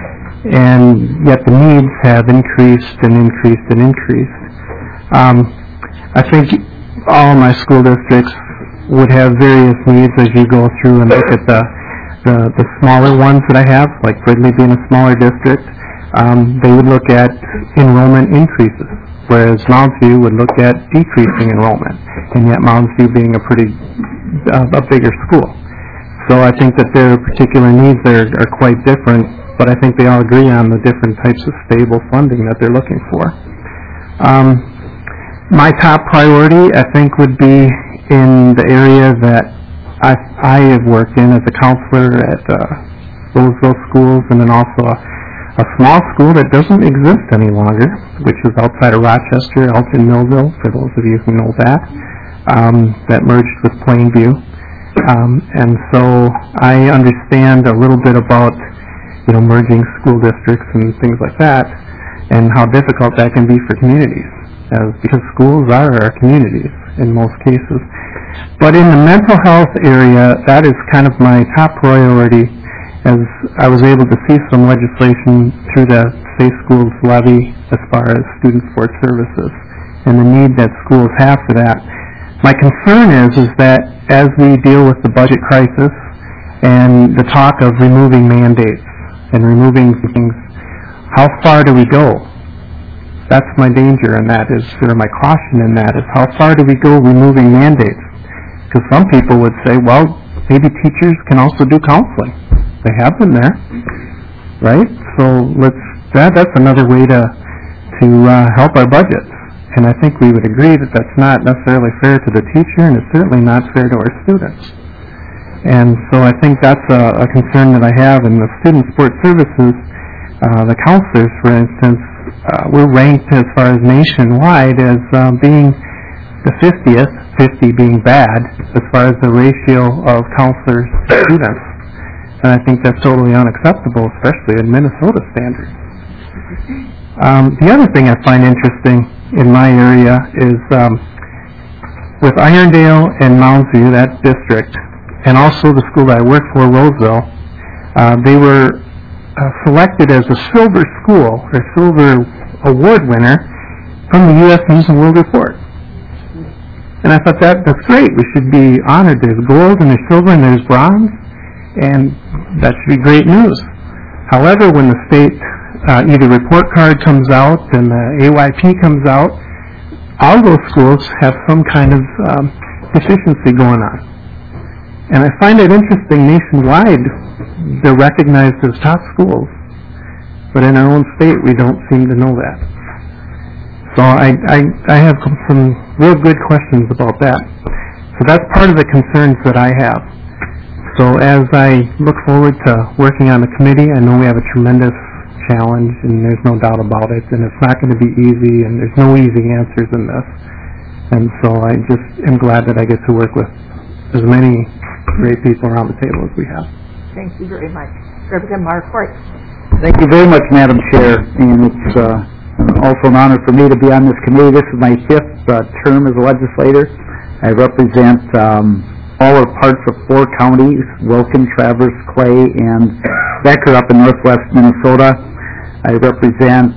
And yet the needs have increased and increased and increased. Um, I think all my school districts would have various needs as you go through and look at the The, the smaller ones that I have, like Fridley being a smaller district, um, they would look at enrollment increases, whereas Mounds View would look at decreasing enrollment, and yet Mounds View being a pretty uh, a bigger school. So I think that their particular needs are, are quite different, but I think they all agree on the different types of stable funding that they're looking for. Um, my top priority, I think, would be in the area that I, I have worked in as a counselor at uh, Roseville schools, and then also a, a small school that doesn't exist any longer, which is outside of Rochester, Elgin Millville, for those of you who know that, um, that merged with Plainview. Um, and so I understand a little bit about, you know, merging school districts and things like that, and how difficult that can be for communities, as, because schools are our communities in most cases. But in the mental health area, that is kind of my top priority, as I was able to see some legislation through the Safe Schools levy as far as student support services and the need that schools have for that. My concern is, is that as we deal with the budget crisis and the talk of removing mandates and removing things, how far do we go? That's my danger in that, is, or my caution in that, is how far do we go removing mandates? Because some people would say, well, maybe teachers can also do counseling. They have them there, right? So let's that that's another way to to uh, help our budgets. And I think we would agree that that's not necessarily fair to the teacher, and it's certainly not fair to our students. And so I think that's a, a concern that I have in the student support services. Uh, the counselors, for instance, uh, we're ranked as far as nationwide as uh, being the fiftieth, fifty being bad, as far as the ratio of counselors to students. And I think that's totally unacceptable, especially in Minnesota standards. Um, the other thing I find interesting in my area is um, with Irondale and Mounds View, that district, and also the school that I work for, Roseville, uh, they were uh, selected as a silver school, or silver award winner, from the U S News and World Report. And I thought that that's great. We should be honored. There's gold and there's silver and there's bronze, and that should be great news. However, when the state uh, either report card comes out and the A Y P comes out, all those schools have some kind of um, deficiency going on. And I find it interesting nationwide, they're recognized as top schools, but in our own state we don't seem to know that. So I, I, I have some real good questions about that. So that's part of the concerns that I have. So as I look forward to working on the committee, I know we have a tremendous challenge, and there's no doubt about it, and it's not going to be easy, and there's no easy answers in this. And so I just am glad that I get to work with as many great people around the table as we have. Thank you very much. Representative Marquardt. Thank you very much, Madam Chair, and it's uh, also an honor for me to be on this committee. This is my fifth uh, term as a legislator. I represent um, all or parts of four counties, Wilkin, Traverse, Clay, and Becker up in northwest Minnesota. I represent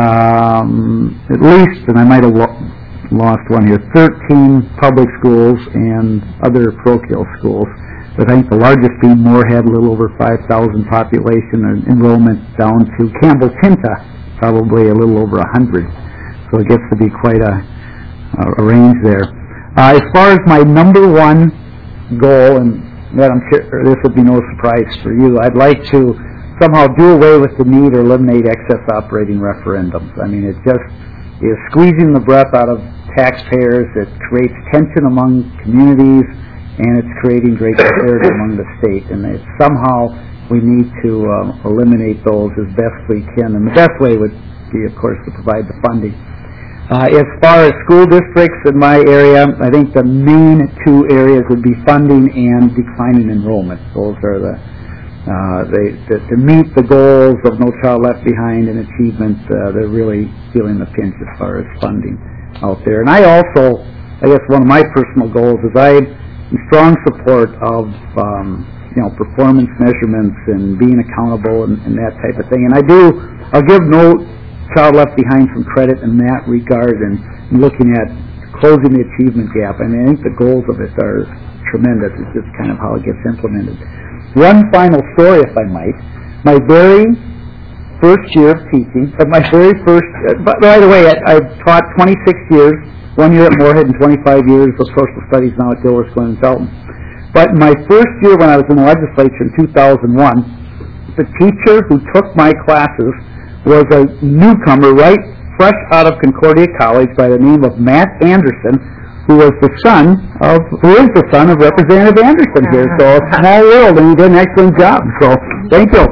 um, at least, and I might have lo- lost one here, thirteen public schools and other parochial schools. But I think the largest being Moorhead, a little over five thousand population, and enrollment down to Campbell-Tinta, probably a little over one hundred. So it gets to be quite a, a range there. Uh, as far as my number one goal, and Madam Chair, this would be no surprise for you, I'd like to somehow do away with the need or eliminate excess operating referendums. I mean, it just is squeezing the breath out of taxpayers. It creates tension among communities, and it's creating great disparity among the state. And it's somehow we need to um, eliminate those as best we can. And the best way would be, of course, to provide the funding. Uh, as far as school districts in my area, I think the main two areas would be funding and declining enrollment. Those are the, uh, they, the to meet the goals of No Child Left Behind and achievement, uh, they're really feeling the pinch as far as funding out there. And I also, I guess one of my personal goals is I'm in strong support of, um, you know, performance measurements and being accountable and, and that type of thing. And I do, I'll give no Child Left Behind some credit in that regard and looking at closing the achievement gap. I mean, I think the goals of it are tremendous. It's just kind of how it gets implemented. One final story, if I might. My very first year of teaching, uh, my very first, uh, by, by the way, I, I've taught twenty-six years, one year at Moorhead and twenty-five years of social studies now at Dilworth, Glen, and Felton. But my first year when I was in the legislature in two thousand one, the teacher who took my classes was a newcomer, right, fresh out of Concordia College by the name of Matt Anderson, who was the son of, who is the son of Representative Anderson here. So it's a small world, and he did an excellent job. So thank you.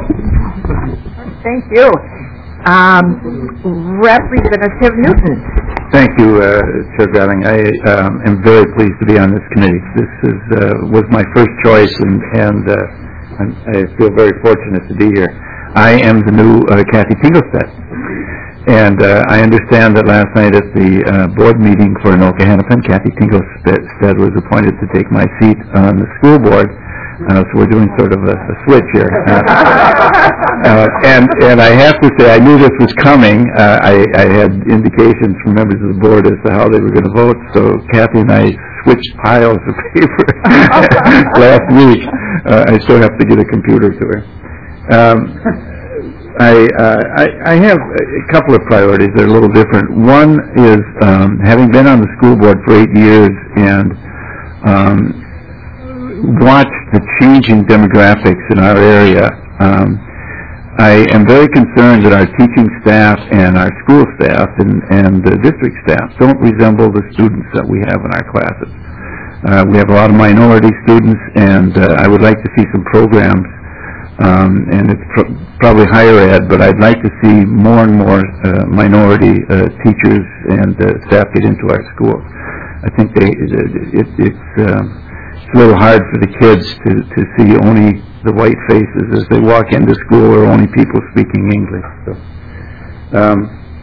Thank you. Um, Representative Newton. Thank you, uh, Chair Graving. I um, am very pleased to be on this committee. This is uh, was my first choice, and, and uh, I'm, I feel very fortunate to be here. I am the new uh, Kathy Tingelstedt, and uh, I understand that last night at the uh, board meeting for Anoka Hennepin, Kathy Tingelstedt was appointed to take my seat on the school board, uh, so we're doing sort of a, a switch here. Uh, uh, and, and I have to say, I knew this was coming. Uh, I, I had indications from members of the board as to how they were going to vote, so Kathy and I switched piles of paper last week. Uh, I still have to get a computer to her. Um, I, uh, I, I have a couple of priorities that are a little different. One is, um, having been on the school board for eight years and um, watched the changing demographics in our area, um, I am very concerned that our teaching staff and our school staff and, and the district staff don't resemble the students that we have in our classes. Uh, we have a lot of minority students, and uh, I would like to see some programs. Um, and it's pr- probably higher ed, but I'd like to see more and more uh, minority uh, teachers and uh, staff get into our schools. I think they, it, it, it's, uh, it's a little hard for the kids to, to see only the white faces as they walk into school, or only people speaking English. So, um,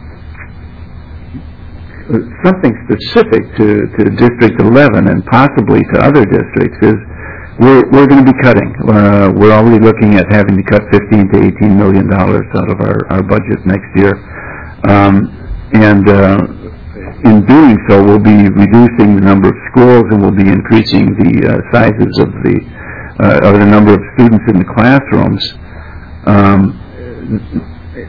something specific to, to District eleven and possibly to other districts is We're, we're going to be cutting. Uh, we're already looking at having to cut fifteen to eighteen million dollars out of our, our budget next year. Um, and uh, in doing so, we'll be reducing the number of schools, and we'll be increasing the uh, sizes of the uh, of the number of students in the classrooms. Um,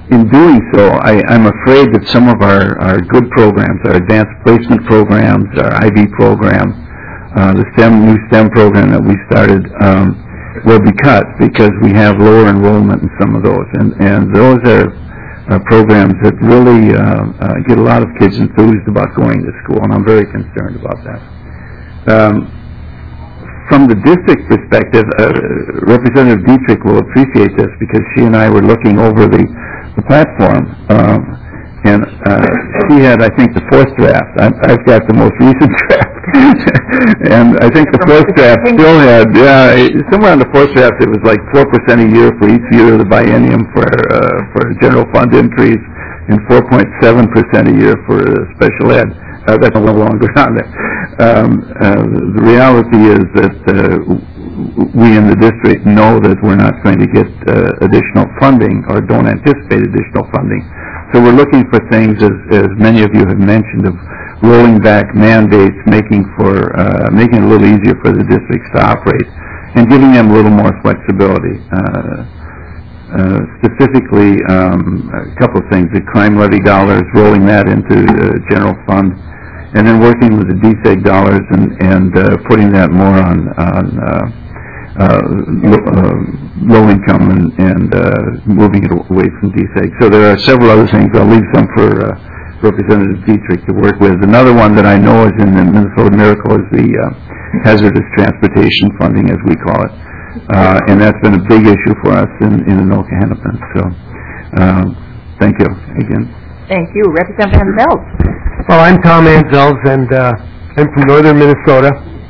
in doing so, I, I'm afraid that some of our, our good programs, our advanced placement programs, our I B program, uh, the STEM, new STEM program that we started, um, will be cut because we have lower enrollment in some of those. And, and those are uh, programs that really uh, uh, get a lot of kids enthused about going to school, and I'm very concerned about that. Um, from the district perspective, uh, Representative Dietrich will appreciate this because she and I were looking over the, the platform, um, and uh, she had, I think, the fourth draft. I've, I've got the most recent draft. And I think the fourth draft still had, yeah, somewhere on the fourth draft it was like four percent a year for each year of the biennium for uh, for general fund increase, and four point seven percent a year for uh, special ed. Uh, that's no longer on there. Um, uh, the reality is that uh, we in the district know that we're not going to get uh, additional funding, or don't anticipate additional funding. So we're looking for things, as, as many of you have mentioned, of rolling back mandates, making for uh, making it a little easier for the districts to operate, and giving them a little more flexibility. Uh, uh, specifically, um, a couple of things: the crime levy dollars, rolling that into the general fund, and then working with the D S E G dollars and and uh, putting that more on on uh, uh, lo uh, low income and, and uh, moving it away from D S E G. So there are several other things. I'll leave some for Uh, Representative Dietrich to work with. Another one that I know is in the Minnesota Miracle is the uh, hazardous transportation funding, as we call it, uh, and that's been a big issue for us in, in Anoka Hennepin. So, uh, thank you again. Thank you, Representative Anzels. Well, I'm Tom Anzels, and uh, I'm from northern Minnesota.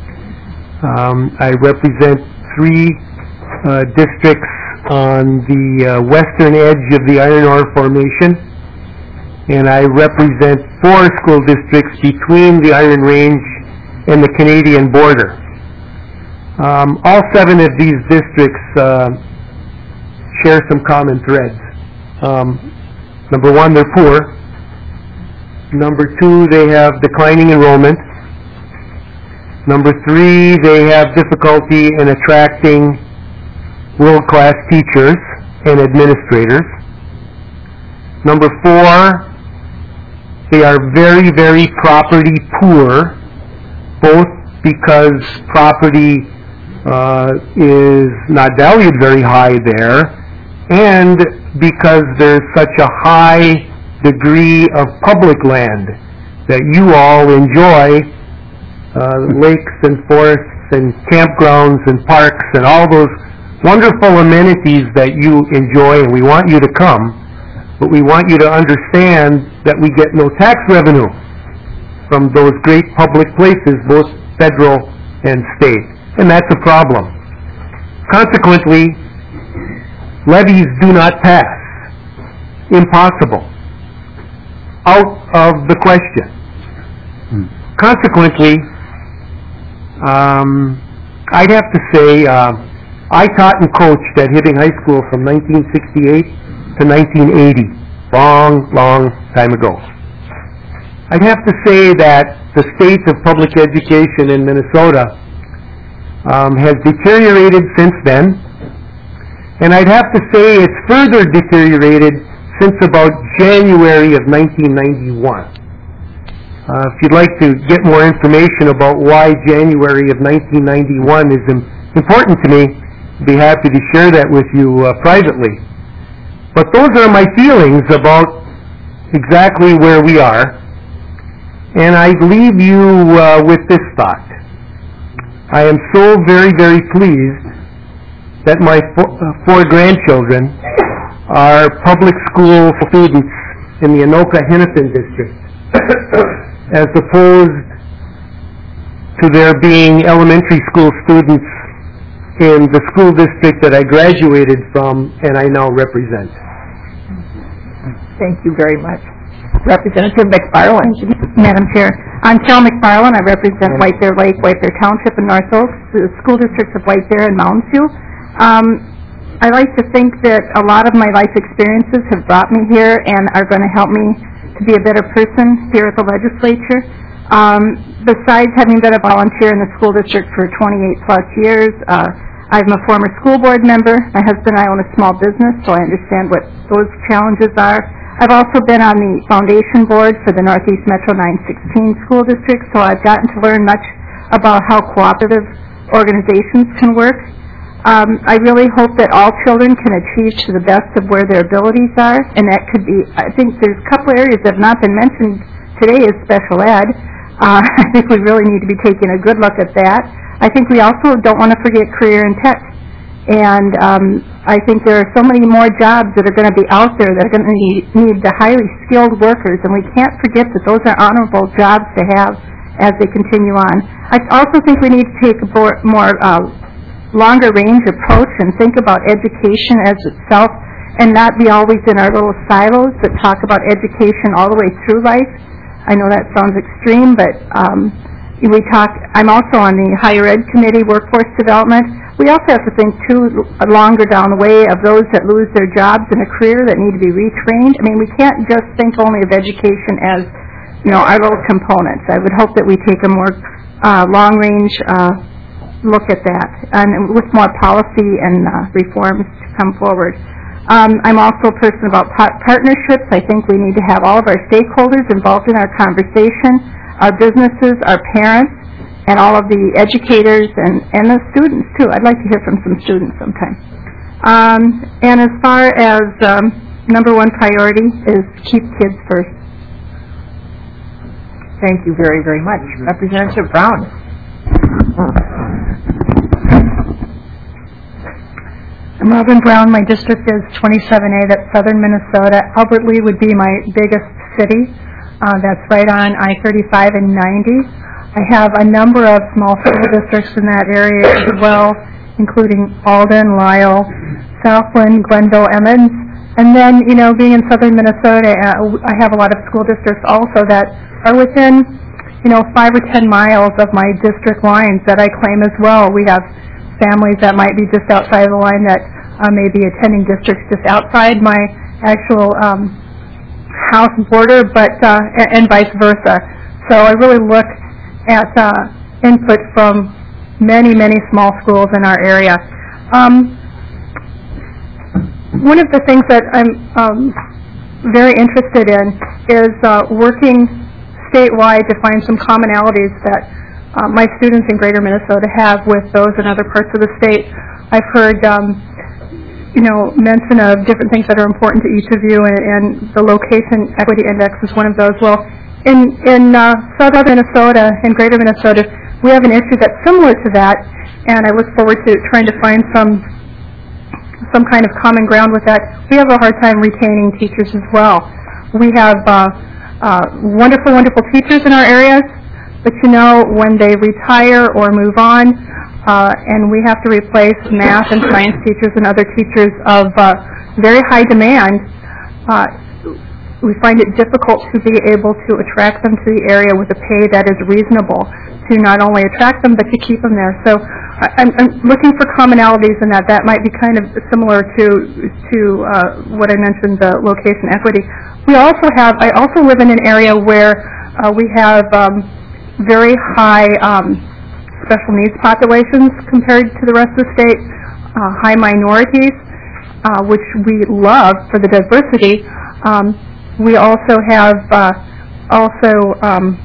Um, I represent three uh, districts on the uh, western edge of the iron ore formation, and I represent four school districts between the Iron Range and the Canadian border. Um, all seven of these districts uh, share some common threads. Um, number one, they're poor. Number two, they have declining enrollment. Number three, they have difficulty in attracting world-class teachers and administrators. Number four, they are very, very property poor, both because property uh, is not valued very high there, and because there's such a high degree of public land that you all enjoy, uh, lakes and forests and campgrounds and parks and all those wonderful amenities that you enjoy, and we want you to come. But we want you to understand that we get no tax revenue from those great public places, both federal and state. And that's a problem. Consequently, levies do not pass. Impossible. Out of the question. Consequently, um, I'd have to say uh, I taught and coached at Hibbing High School from nineteen sixty-eight to nineteen eighty, long, long time ago. I'd have to say that the state of public education in Minnesota um, has deteriorated since then, and I'd have to say it's further deteriorated since about January of nineteen ninety-one. Uh, if you'd like to get more information about why January of nineteen ninety-one is im important to me, I'd be happy to share that with you uh, privately. But those are my feelings about exactly where we are, and I leave you uh, with this thought. I am so very, very pleased that my four, uh, four grandchildren are public school students in the Anoka Hennepin district, as opposed to their being elementary school students in the school district that I graduated from and I now represent. Thank you very much. Representative McFarland. Madam Chair, I'm Cheryl McFarland. I represent White Bear Lake, White Bear Township, and North Oaks, the school districts of White Bear and Mountain View. Um, I like to think that a lot of my life experiences have brought me here and are going to help me to be a better person here at the legislature. Um, besides having been a volunteer in the school district for twenty-eight plus years, uh, I'm a former school board member. My husband and I own a small business, so I understand what those challenges are. I've also been on the foundation board for the Northeast Metro nine sixteen School District, so I've gotten to learn much about how cooperative organizations can work. Um, I really hope that all children can achieve to the best of where their abilities are, and that could be, I think there's a couple areas that have not been mentioned today is special ed. Uh, I think we really need to be taking a good look at that. I think we also don't want to forget career and tech. And um, I think there are so many more jobs that are going to be out there that are going to need, need the highly skilled workers, and we can't forget that those are honorable jobs to have as they continue on. I also think we need to take a more, more uh, longer range approach and think about education as itself and not be always in our little silos, but talk about education all the way through life. I know that sounds extreme, but um, we talk, I'm also on the Higher Ed Committee, Workforce Development. We also have to think, too, longer down the way of those that lose their jobs in a career that need to be retrained. I mean, we can't just think only of education as, you know, our little components. I would hope that we take a more uh, long-range uh, look at that, and with more policy and uh, reforms to come forward. Um, I'm also a person about par- partnerships. I think we need to have all of our stakeholders involved in our conversation, our businesses, our parents, and all of the educators and, and the students, too. I'd like to hear from some students sometime. Um, and as far as um, number one priority is keep kids first. Thank you very, very much. Representative Brown. I'm Robin Brown. My district is twenty-seven A. That's southern Minnesota. Albert Lea would be my biggest city. Uh, that's right on I thirty-five and ninety. I have a number of small school districts in that area as well, including Alden, Lyle, Southland, Glenville, Emmons. And then, you know, being in southern Minnesota, uh, I have a lot of school districts also that are within, you know, five or ten miles of my district lines that I claim as well. We have families that might be just outside of the line that uh, may be attending districts just outside my actual um, house border, but uh, and vice versa. So I really look at uh, input from many, many small schools in our area. Um, one of the things that I'm um, very interested in is uh, working statewide to find some commonalities that uh, my students in Greater Minnesota have with those in other parts of the state. I've heard, um, you know, mention of different things that are important to each of you, and, and the location equity index is one of those. Well, in in uh, southern Minnesota, in Greater Minnesota, we have an issue that's similar to that, and I look forward to trying to find some some kind of common ground with that. We have a hard time retaining teachers as well. We have uh, uh, wonderful, wonderful teachers in our areas, but you know, when they retire or move on, uh, and we have to replace math and science teachers and other teachers of uh, very high demand, uh, we find it difficult to be able to attract them to the area with a pay that is reasonable to not only attract them but to keep them there. So I'm, I'm looking for commonalities in that. That might be kind of similar to to uh, what I mentioned, the location equity. We also have, I also live in an area where uh, we have um, very high um, special needs populations compared to the rest of the state, uh, high minorities, uh, which we love for the diversity. Um, we also have uh, also um,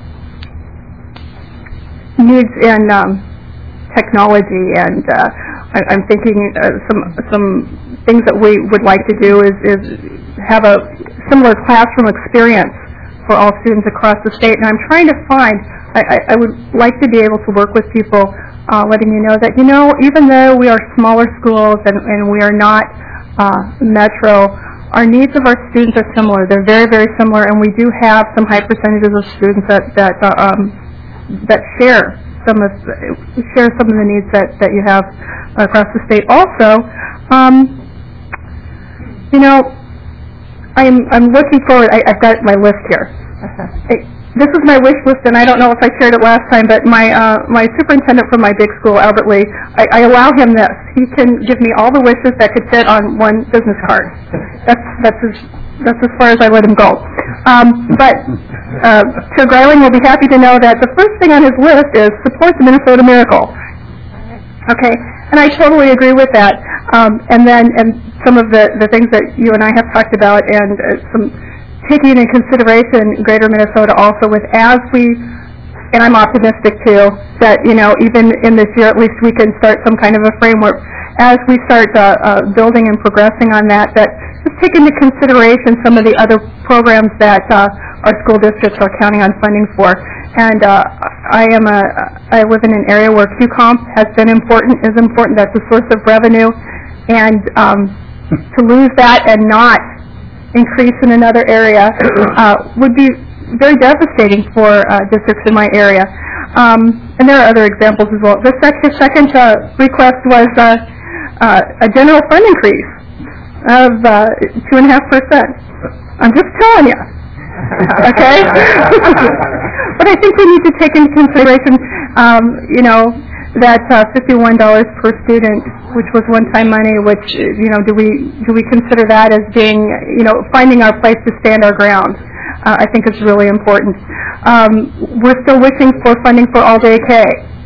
needs in um, technology, and uh, I, I'm thinking uh, some some things that we would like to do is, is have a similar classroom experience for all students across the state. And I'm trying to find, I, I, I would like to be able to work with people, uh, letting you know that, you know, even though we are smaller schools and, and we are not uh, metro, our needs of our students are similar. They're very, very similar, and we do have some high percentages of students that that uh, um, that share some of share some of the needs that, that you have across the state. Also, um, you know, I'm I'm looking forward. I, I've got my list here. I, this is my wish list, and I don't know if I shared it last time, but my uh, my superintendent from my big school, Albert Lea, I, I allow him this. He can give me all the wishes that could fit on one business card. That's that's as that's as far as I let him go. Um, but uh, Chair Greiling will be happy to know that the first thing on his list is support the Minnesota Miracle. Okay, and I totally agree with that. Um, and then, and some of the, the things that you and I have talked about, and uh, some taking into consideration Greater Minnesota also with as we, and I'm optimistic too, that, you know, even in this year at least we can start some kind of a framework as we start uh, uh, building and progressing on that, that just take into consideration some of the other programs that uh, our school districts are counting on funding for. And uh, I am a, I live in an area where Q COMP has been important, is important, that's a source of revenue, and um, to lose that and not increase in another area uh, would be very devastating for uh, districts in my area. Um, and there are other examples as well. The second, second uh, request was uh, uh, a general fund increase of uh, two and a half percent. I'm just telling you. Okay? But I think we need to take into consideration, um, you know, that uh, fifty-one dollars per student, which was one-time money, which, you know, do we do we consider that as being, you know, finding our place to stand our ground? Uh, I think it's really important. Um, we're still wishing for funding for all-day K,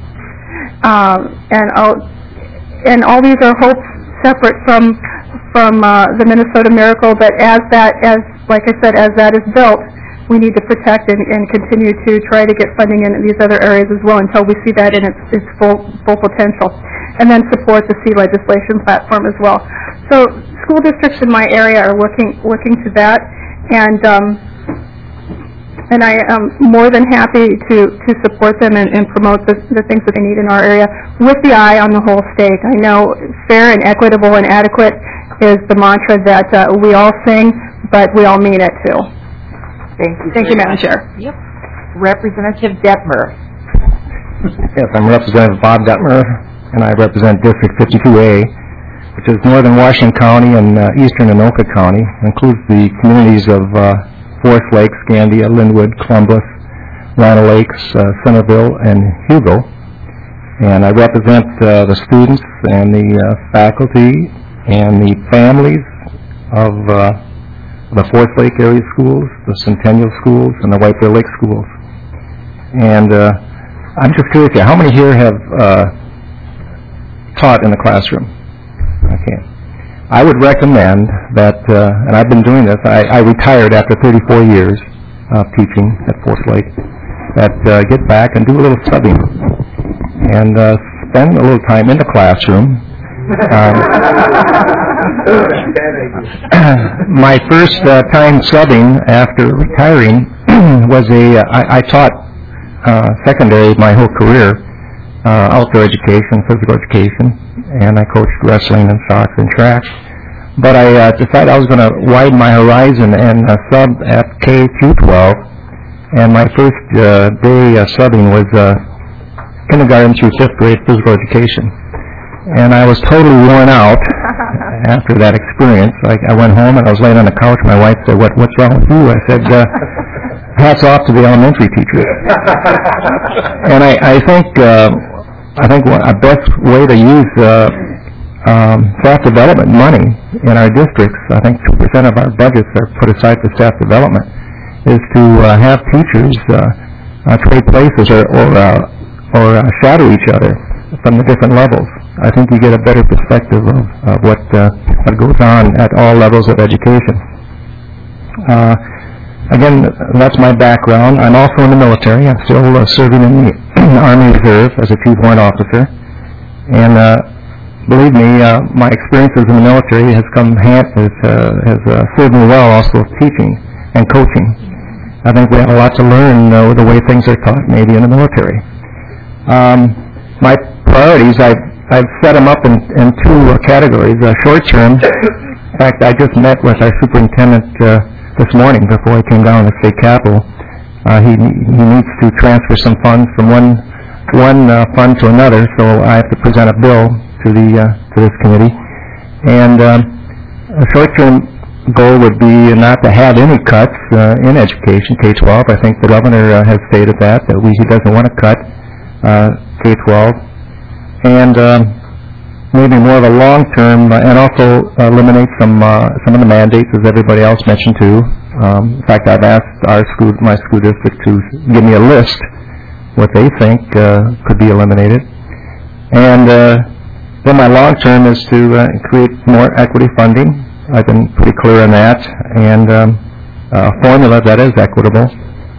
um, and all and all these are hopes separate from from uh, the Minnesota Miracle. But as that, as like I said, as that is built, we need to protect and, and continue to try to get funding in these other areas as well until we see that in its, its full full potential, and then support the C legislation platform as well. So school districts in my area are looking looking to that, and um, and I am more than happy to to support them and, and promote the, the things that they need in our area with the eye on the whole state. I know fair and equitable and adequate is the mantra that uh, we all sing, but we all mean it too. Thank you. Thank you, Madam Chair. Yep. Representative Detmer. Yes, I'm Representative Bob Detmer, and I represent District fifty-two A, which is northern Washington County and uh, eastern Anoka County. It includes the communities of uh, Forest Lake, Scandia, Linwood, Columbus, Lana Lakes, uh, Centerville, and Hugo. And I represent uh, the students and the uh, faculty and the families of uh, the Forest Lake area schools, the Centennial schools, and the White Bear Lake schools. And uh, I'm just curious here, how many here have uh, taught in the classroom? Okay. I would recommend that, uh, and I've been doing this, I, I retired after thirty-four years of teaching at Forest Lake, that uh, get back and do a little subbing and uh, spend a little time in the classroom. Um, my first uh, time subbing after retiring was a, uh, I, I taught uh, secondary my whole career, uh, outdoor education, physical education, and I coached wrestling and soccer and track. But I uh, decided I was going to widen my horizon and uh, sub at K through twelve, and my first uh, day uh, subbing was uh, kindergarten through fifth grade physical education. And I was totally worn out after that experience. I, I went home and I was laying on the couch. My wife said, "What, what's wrong with you?" I said, uh, hats off to the elementary teachers. And I, I think uh, I think a best way to use uh, um, staff development money in our districts, I think two percent of our budgets are put aside for staff development, is to uh, have teachers uh, uh, trade places or or, uh, or uh, shadow each other from the different levels. I think you get a better perspective of, of what, uh, what goes on at all levels of education. Uh, again, that's my background. I'm also in the military. I'm still uh, serving in the Army Reserve as a Chief Warrant Officer. And uh, believe me, uh, my experiences in the military has come hand, has, uh, has uh, served me well also with teaching and coaching. I think we have a lot to learn uh, with the way things are taught maybe in the military. Um, my priorities, I've I've set them up in, in two uh, categories. Uh, short term, in fact, I just met with our superintendent uh, this morning before I came down to the state capitol. Uh, he he needs to transfer some funds from one one uh, fund to another, so I have to present a bill to the uh, to this committee. And um, a short term goal would be not to have any cuts uh, in education, K twelve. I think the governor uh, has stated that that we, he doesn't want to cut uh, K twelve. And uh, maybe more of a long-term, uh, and also eliminate some uh, some of the mandates, as everybody else mentioned too. Um, in fact, I've asked our school, my school district, to give me a list what they think uh, could be eliminated. And uh, then my long term is to uh, create more equity funding. I've been pretty clear on that, and um, a formula that is equitable.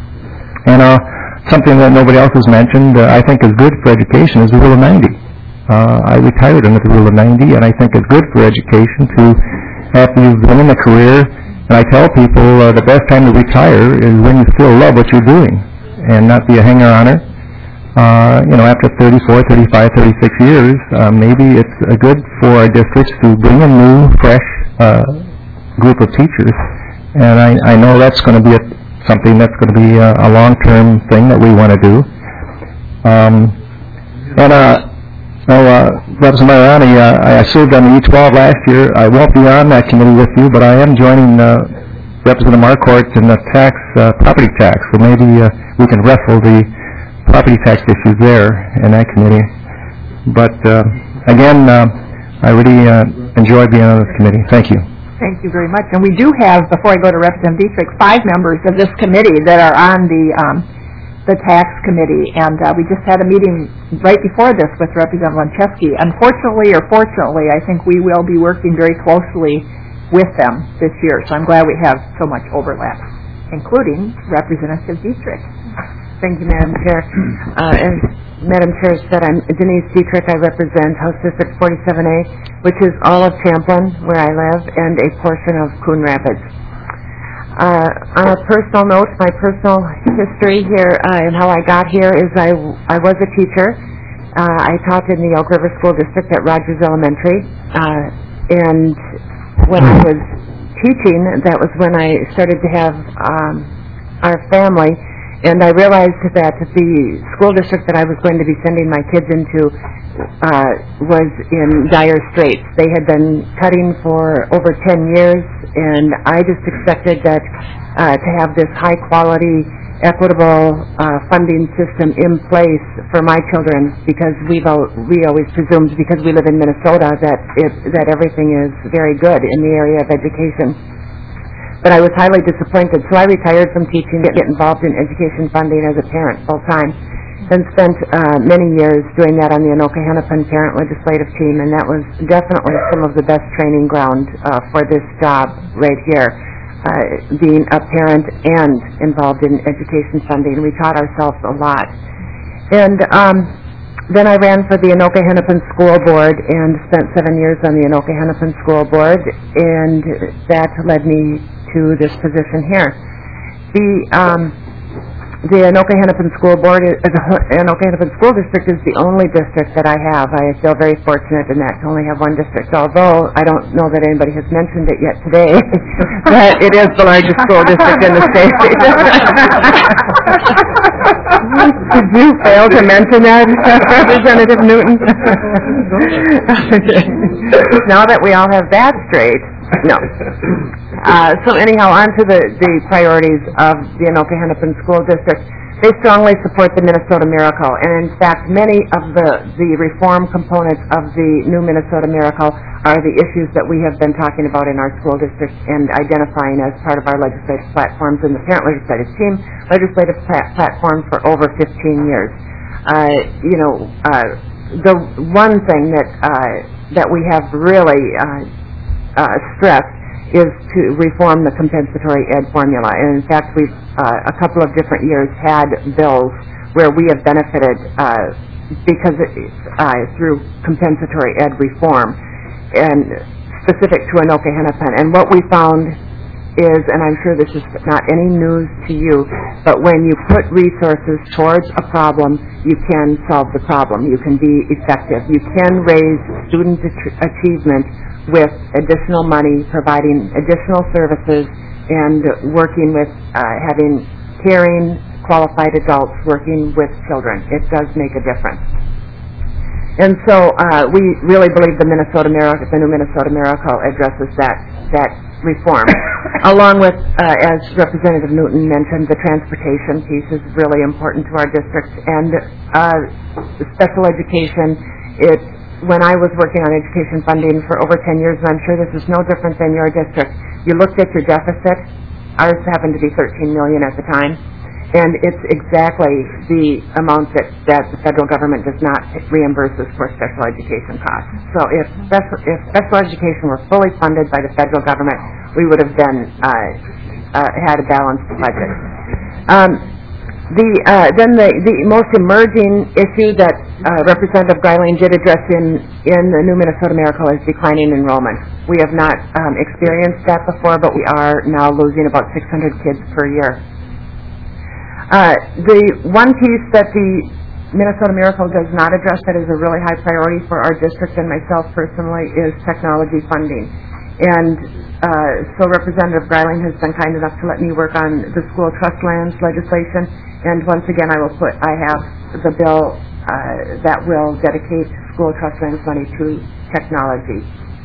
And uh, something that nobody else has mentioned, uh, I think is good for education, is the Rule of ninety. Uh, I retired under the Rule of ninety, and I think it's good for education to, after you've been in a career, and I tell people uh, the best time to retire is when you still love what you're doing, and not be a hanger-oner. Uh, you know, after thirty-four, thirty-five, thirty-six years, uh, maybe it's uh, good for our districts to bring a new, fresh uh, group of teachers. And I, I know that's going to be a, something that's going to be a, a long-term thing that we want to do. Um, and, uh, so, uh, Representative Mariani, uh, I served on the E twelve last year. I won't be on that committee with you, but I am joining uh, Representative Marquardt in the tax, uh, property tax. So maybe uh, we can wrestle the property tax issues there in that committee. But uh, again, uh, I really uh, enjoy being on this committee. Thank you. Thank you very much. And we do have, before I go to Representative Dietrich, five members of this committee that are on the um, the tax committee. And uh, we just had a meeting right before this with Representative Lunchevsky. Unfortunately or fortunately, I think we will be working very closely with them this year. So I'm glad we have so much overlap, including Representative Dietrich. Thank you, Madam Chair. Uh, as Madam Chair said, I'm Denise Dietrich. I represent House District forty-seven A, which is all of Champlin, where I live, and a portion of Coon Rapids. Uh, on a personal note, my personal history here uh, and how I got here is I, I was a teacher. Uh, I taught in the Elk River School District at Rogers Elementary, uh, and when I was teaching, that was when I started to have um, our family. And I realized that the school district that I was going to be sending my kids into uh, was in dire straits. They had been cutting for over ten years, and I just expected that uh, to have this high-quality, equitable uh, funding system in place for my children, because we've al- we always presumed, because we live in Minnesota, that it, that everything is very good in the area of education. But I was highly disappointed, so I retired from teaching to get involved in education funding as a parent full-time, and spent uh, many years doing that on the Anoka Hennepin Parent Legislative Team, and that was definitely some of the best training ground uh, for this job right here, uh, being a parent and involved in education funding. We taught ourselves a lot. And um, then I ran for the Anoka Hennepin School Board and spent seven years on the Anoka Hennepin School Board, and that led me to this position here. The um, the Anoka Hennepin School Board, is, uh, the Anoka Hennepin School District is the only district that I have. I feel very fortunate in that to only have one district, although I don't know that anybody has mentioned it yet today, but it is the largest school district in the state. Did you fail to mention that, Representative Newton? Okay. Now that we all have that straight, no. Uh, so anyhow, on to the, the priorities of the Anoka Hennepin School District. They strongly support the Minnesota Miracle, and in fact, many of the, the reform components of the new Minnesota Miracle are the issues that we have been talking about in our school district and identifying as part of our legislative platforms in the Parent Legislative Team legislative plat- platform for over fifteen years. Uh, you know, uh, the one thing that uh, that we have really uh, uh, stressed is to reform the compensatory ed formula. And in fact, we've uh, a couple of different years had bills where we have benefited uh, because it, uh, through compensatory ed reform, and specific to Anoka Hennepin. And what we found is, and I'm sure this is not any news to you, but when you put resources towards a problem, you can solve the problem. You can be effective. You can raise student ach- achievement with additional money, providing additional services, and working with uh, having caring, qualified adults working with children. It does make a difference. And so uh, we really believe the Minnesota Miracle, the new Minnesota Miracle addresses that that reform. Along with, uh, as Representative Newton mentioned, the transportation piece is really important to our district, and uh, special education. It when I was working on education funding for over ten years, and I'm sure this is no different than your district, you looked at your deficit. Ours happened to be thirteen million dollars at the time. and it's exactly the amount that, that the federal government does not reimburse us for special education costs. So if special, if special education were fully funded by the federal government, we would have been uh, uh, had a balanced budget. Um, the uh, then the, the most emerging issue that uh, Representative Greiling did address in in the New Minnesota Miracle is declining enrollment. We have not um, experienced that before, but we are now losing about six hundred kids per year. Uh, the one piece that the Minnesota Miracle does not address that is a really high priority for our district and myself personally is technology funding. And uh, so Representative Greiling has been kind enough to let me work on the school trust lands legislation. And once again, I will put, I have the bill uh, that will dedicate school trust lands money to technology.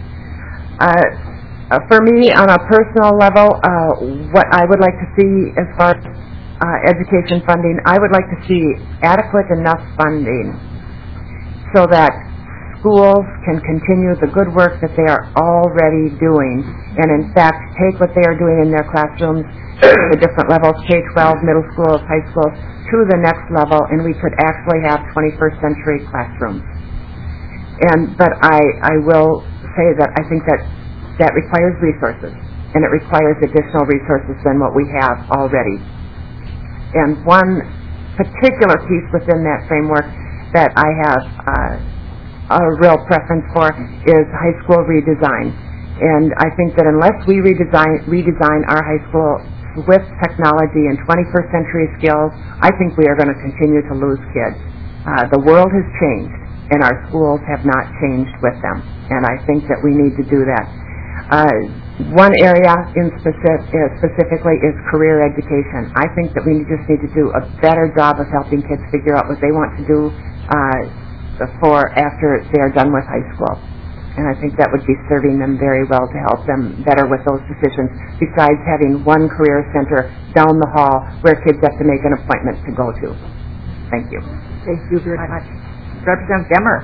Uh, for me, on a personal level, uh, what I would like to see as far as Uh, education funding, I would like to see adequate enough funding so that schools can continue the good work that they are already doing and in fact take what they are doing in their classrooms to the different levels, K twelve, middle schools, high schools, to the next level, and we could actually have twenty-first century classrooms. And but I, I will say that I think that that requires resources, and it requires additional resources than what we have already. And one particular piece within that framework that I have uh, a real preference for is high school redesign. And I think that unless we redesign, redesign our high school with technology and twenty-first century skills, I think we are going to continue to lose kids. Uh, the world has changed, and our schools have not changed with them. And I think that we need to do that. Uh, One area in specific, uh, specifically is career education. I think that we just need to do a better job of helping kids figure out what they want to do uh, for after they are done with high school. And I think that would be serving them very well to help them better with those decisions, besides having one career center down the hall where kids have to make an appointment to go to. Thank you. Thank you very much. Representative Demmer.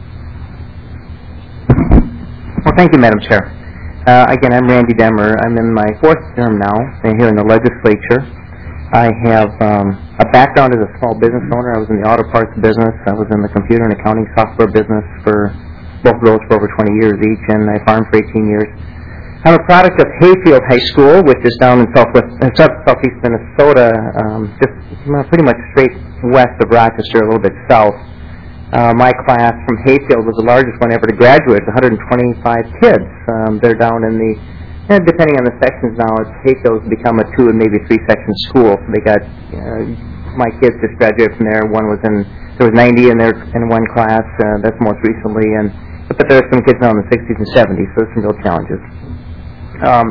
Well, thank you, Madam Chair. Uh, again, I'm Randy Demmer. I'm in my fourth term now, and here in the legislature. I have um, a background as a small business owner. I was in the auto parts business. I was in the computer and accounting software business for both of those for over twenty years each, and I farmed for eighteen years. I'm a product of Hayfield High School, which is down in southwest, uh, southeast Minnesota, um, just pretty much straight west of Rochester, a little bit south. Uh, my class from Hayfield was the largest one ever to graduate, one hundred twenty-five kids. Um, they're down in the, eh, depending on the sections now, it's Hayfield's become a two and maybe three section school. So they got, uh, my kids just graduated from there. One was in, there was ninety in there in one class, uh, that's most recently, and but there are some kids now in the sixties and seventies, so there's some real challenges. Um,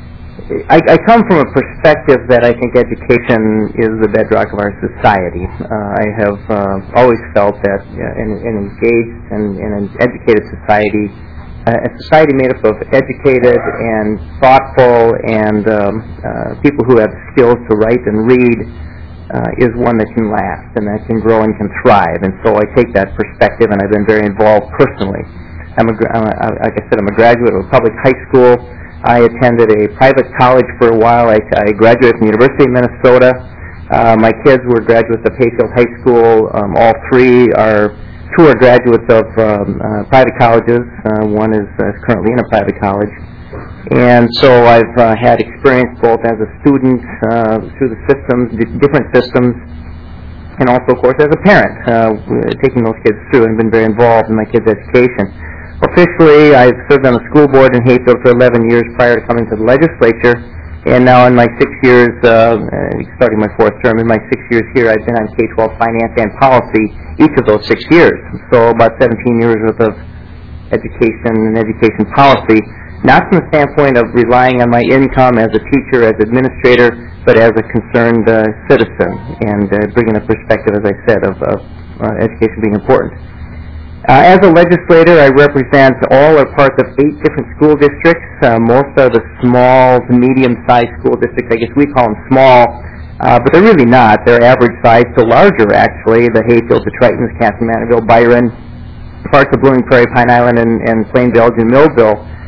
I, I come from a perspective that I think education is the bedrock of our society. Uh, I have uh, always felt that uh, in an engaged and in an educated society, uh, a society made up of educated and thoughtful and um, uh, people who have skills to write and read uh, is one that can last and that can grow and can thrive. And so I take that perspective, and I've been very involved personally. I'm a, I'm a, like I said, I'm a graduate of a public high school. I attended a private college for a while. I, I graduated from the University of Minnesota. Uh, my kids were graduates of Hayfield High School. Um, all three are, two are graduates of um, uh, private colleges. Uh, one is uh, currently in a private college. And so I've uh, had experience both as a student uh, through the systems, d- different systems, and also, of course, as a parent, uh, taking those kids through and been very involved in my kids' education. Officially, I've served on the school board in Hayfield for eleven years prior to coming to the legislature, and now in my six years, uh, starting my fourth term, in my six years here, I've been on K twelve finance and policy each of those six years. So about seventeen years worth of education and education policy, not from the standpoint of relying on my income as a teacher, as administrator, but as a concerned uh, citizen, and uh, bringing a perspective, as I said, of, of uh, education being important. Uh, as a legislator, I represent all or parts of eight different school districts. Uh, most are the small to medium-sized school districts. I guess we call them small, uh, but they're really not. They're average size to larger, actually. The Hayfield, the Tritons, Castle Mantorville, Byron, parts of Blooming Prairie, Pine Island, and, and Plain Village and Millville.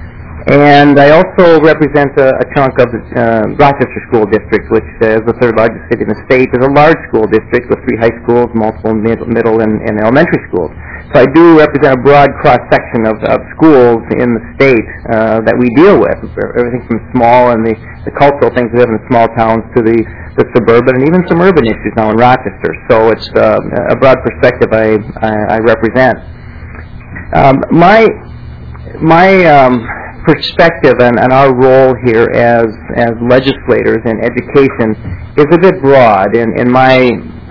And I also represent a, a chunk of the uh, Rochester School District, which uh, is the third largest city in the state. Is a large school district with three high schools, multiple mid, middle and, and elementary schools. So I do represent a broad cross-section of, of schools in the state uh, that we deal with, everything from small and the, the cultural things we have in the small towns to the, the suburban and even some urban issues now in Rochester. So it's uh, a broad perspective I, I, I represent. Um, my my um, perspective and, and our role here as as legislators in education is a bit broad. In, in my,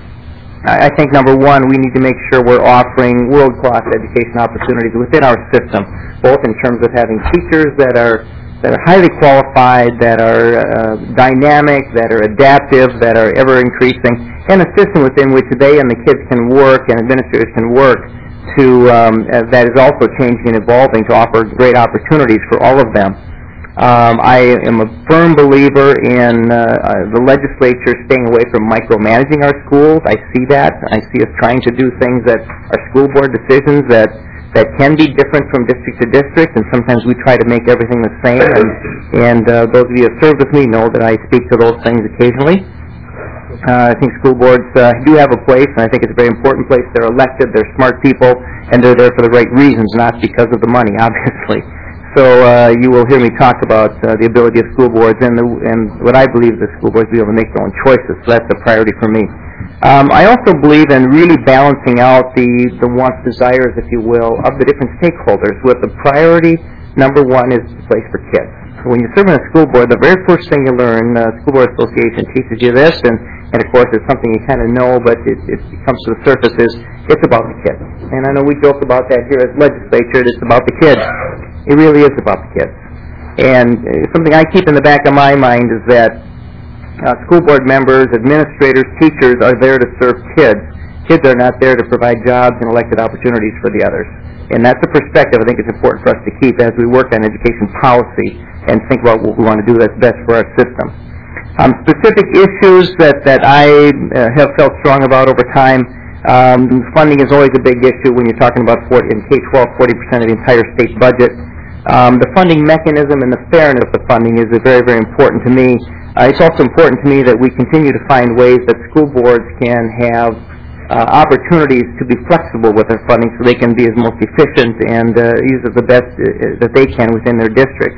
I think number one, we need to make sure we're offering world-class education opportunities within our system, both in terms of having teachers that are that are highly qualified, that are uh, dynamic, that are adaptive, that are ever increasing, and a system within which they and the kids can work and administrators can work to um, uh, that is also changing and evolving to offer great opportunities for all of them. Um, I am a firm believer in uh, uh, the legislature staying away from micromanaging our schools. I see that. I see us trying to do things that are school board decisions that that can be different from district to district, and sometimes we try to make everything the same. And, and uh, those of you who have served with me know that I speak to those things occasionally. Uh, I think school boards uh, do have a place, and I think it's a very important place. They're elected, they're smart people, and they're there for the right reasons, not because of the money, obviously. So uh, you will hear me talk about uh, the ability of school boards and, the, and what I believe the school boards be able to make their own choices. So that's a priority for me. Um, I also believe in really balancing out the, the wants, desires, if you will, of the different stakeholders, with the priority number one is the place for kids. So when you serve on a school board, the very first thing you learn, uh, School Board Association teaches you this, and And of course, it's something you kind of know, but it, it comes to the surface, is it's about the kids. And I know we joke about that here as legislature, it's about the kids. It really is about the kids. And uh, something I keep in the back of my mind is that uh, school board members, administrators, teachers are there to serve kids. Kids are not there to provide jobs and elected opportunities for the others. And that's a perspective I think it's important for us to keep as we work on education policy and think about what we want to do that's best for our system. Um, specific issues that, that I uh, have felt strong about over time, um, funding is always a big issue when you're talking about forty, in K twelve, forty percent of the entire state budget. Um, the funding mechanism and the fairness of funding is very, very important to me. Uh, it's also important to me that we continue to find ways that school boards can have uh, opportunities to be flexible with their funding so they can be as most efficient and uh, use it the best uh, that they can within their districts.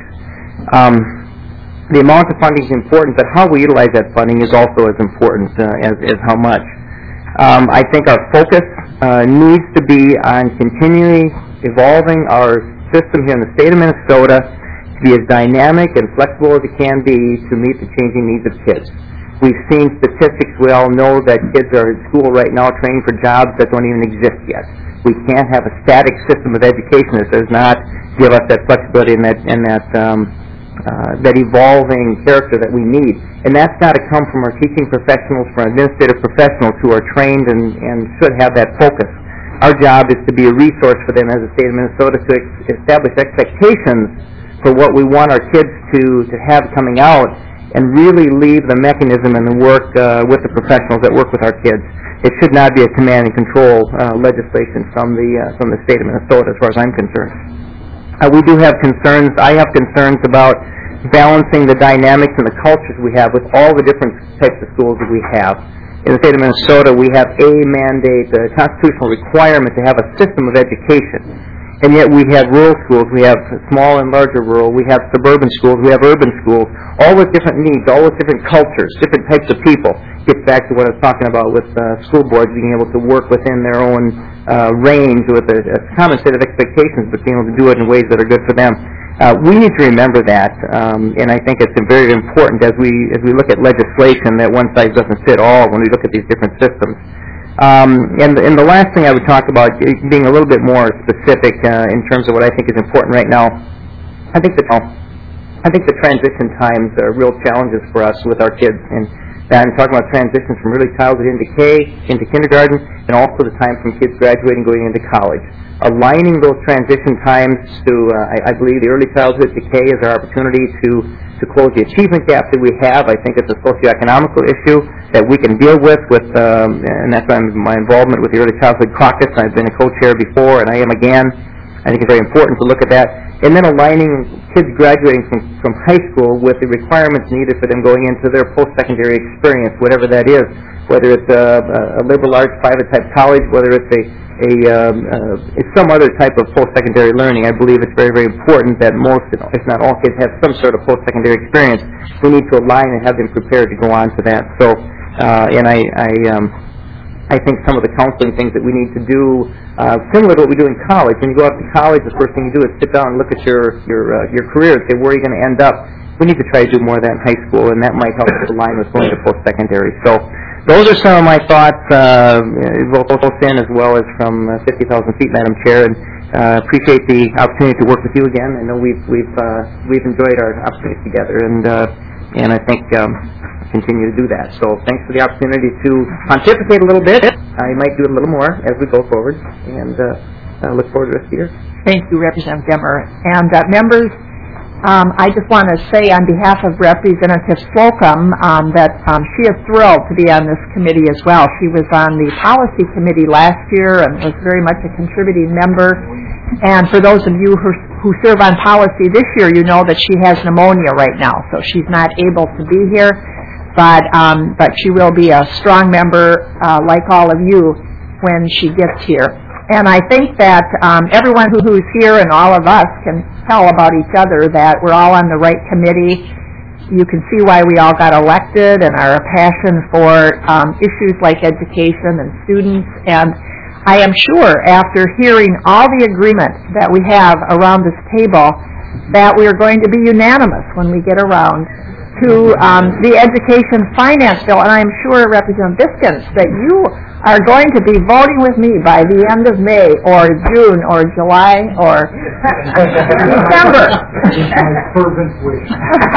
Um, The amount of funding is important, but how we utilize that funding is also as important uh, as, as how much. Um, I think our focus uh, needs to be on continually evolving our system here in the state of Minnesota to be as dynamic and flexible as it can be to meet the changing needs of kids. We've seen statistics. We all know that kids are in school right now training for jobs that don't even exist yet. We can't have a static system of education that does not give us that flexibility and that, and that um, Uh, that evolving character that we need. And that's got to come from our teaching professionals, from our administrative professionals who are trained and, and should have that focus. Our job is to be a resource for them as a state of Minnesota to ex- establish expectations for what we want our kids to, to have coming out and really leave the mechanism and the work uh, with the professionals that work with our kids. It should not be a command and control uh, legislation from the, uh, from the state of Minnesota as far as I'm concerned. Uh, we do have concerns. I have concerns about balancing the dynamics and the cultures we have with all the different types of schools that we have. In the state of Minnesota, we have a mandate, a constitutional requirement to have a system of education. And yet we have rural schools, we have small and larger rural, we have suburban schools, we have urban schools, all with different needs, all with different cultures, different types of people. Gets back to what I was talking about with uh, school boards being able to work within their own uh, range with a, a common set of expectations, but being able to do it in ways that are good for them. Uh, we need to remember that, um, and I think it's very important as we as we look at legislation that one size doesn't fit all when we look at these different systems. Um, and, and the last thing I would talk about, being a little bit more specific uh, in terms of what I think is important right now, I think that I think the transition times are real challenges for us with our kids. And I'm talking about transitions from early childhood into K, into kindergarten, and also the time from kids graduating going into college. Aligning those transition times to, uh, I, I believe, the early childhood to K is our opportunity to to close the achievement gap that we have. I think it's a socioeconomical issue that we can deal with, with um, and that's why my involvement with the Early Childhood Caucus. I've been a co-chair before, and I am again. I think it's very important to look at that. and then aligning kids graduating from, from high school with the requirements needed for them going into their post-secondary experience, whatever that is, whether it's a, a liberal arts private type college, whether it's a, a um, uh, it's some other type of post-secondary learning. I believe it's very, very important that most, if not all kids, have some sort of post-secondary experience. We need to align and have them prepared to go on to that. So, uh, and I, I, um, I think some of the counseling things that we need to do, uh, similar to what we do in college. When you go off to college, the first thing you do is sit down and look at your your uh, your career and say, where are you going to end up? We need to try to do more of that in high school, and that might help us align with going to post-secondary. So those are some of my thoughts, uh, both in as well as from uh, fifty thousand feet, Madam Chair, and uh, appreciate the opportunity to work with you again. I know we've we've uh, we've enjoyed our opportunities together, and uh, and I think um, continue to do that. So thanks for the opportunity to pontificate a little bit. I might do a little more as we go forward, and uh, I look forward to the rest of the year. Thank you, Representative Demmer. And uh, members, um, I just want to say on behalf of Representative Slocum um, that um, she is thrilled to be on this committee as well. She was on the policy committee last year and was very much a contributing member. And for those of you who, who serve on policy this year, you know that she has pneumonia right now, so she's not able to be here. But um, but she will be a strong member, uh, like all of you, when she gets here. And I think that um, everyone who, who's here and all of us can tell about each other that we're all on the right committee. You can see why we all got elected and our passion for um, issues like education and students. And I am sure after hearing all the agreement that we have around this table that we are going to be unanimous when we get around to um, the education finance bill, and I'm sure, Representative Biskins, that you are going to be voting with me by the end of May or June or July or December. My fervent wish.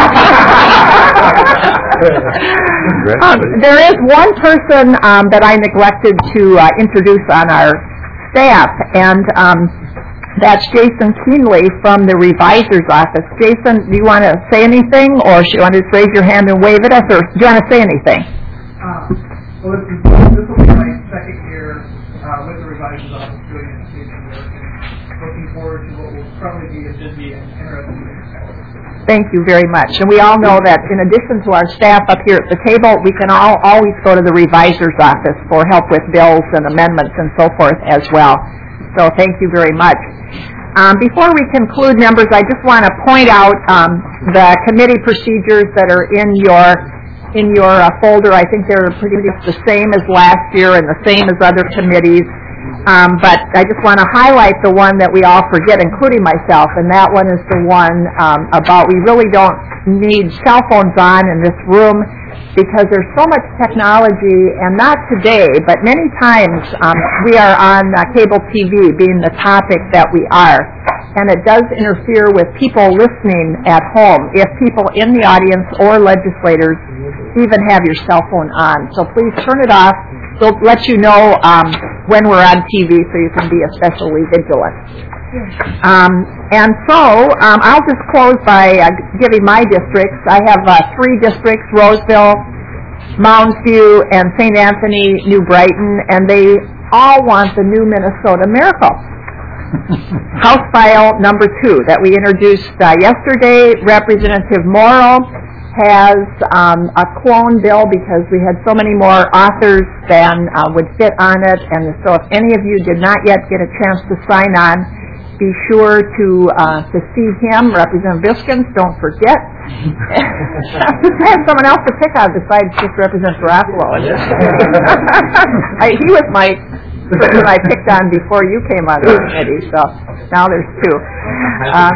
um, there is one person um, that I neglected to uh, introduce on our staff, and um, that's Jason Keenley from the Revisor's Office. Jason, do you want to say anything, or do you want to just raise your hand and wave at us, or do you want to say anything? Um, well, this, is, this will be my second year uh, with the Revisor's Office doing education work, and looking forward to what will probably be a busy and interesting year. Thank you very much. And we all know that in addition to our staff up here at the table, we can all always go to the Revisor's Office for help with bills and amendments and so forth as well. So thank you very much. Um, before we conclude, members, I just want to point out um, the committee procedures that are in your in your uh, folder. I think they're pretty much the same as last year and the same as other committees. Um, but I just want to highlight the one that we all forget, including myself, and that one is the one um, about we really don't need cell phones on in this room because there's so much technology, and not today, but many times um, we are on uh, cable T V, being the topic that we are, and it does interfere with people listening at home if people in the audience or legislators even have your cell phone on. So please turn it off. We'll let you know um, when we're on T V so you can be especially vigilant. Um, and so um, I'll just close by uh, giving my districts. I have uh, three districts, Roseville, Mounds View, and Saint Anthony, New Brighton, and they all want the new Minnesota Miracle. House File number two that we introduced uh, yesterday. Representative Morrow has um, a clone bill because we had so many more authors than uh, would fit on it, and so if any of you did not yet get a chance to sign on, be sure to uh, to see him, Representative Biskins. Don't forget. I have someone else to pick on besides just Representative Garofalo. I, he was my person I picked on before you came on the committee, so now there's two. Um,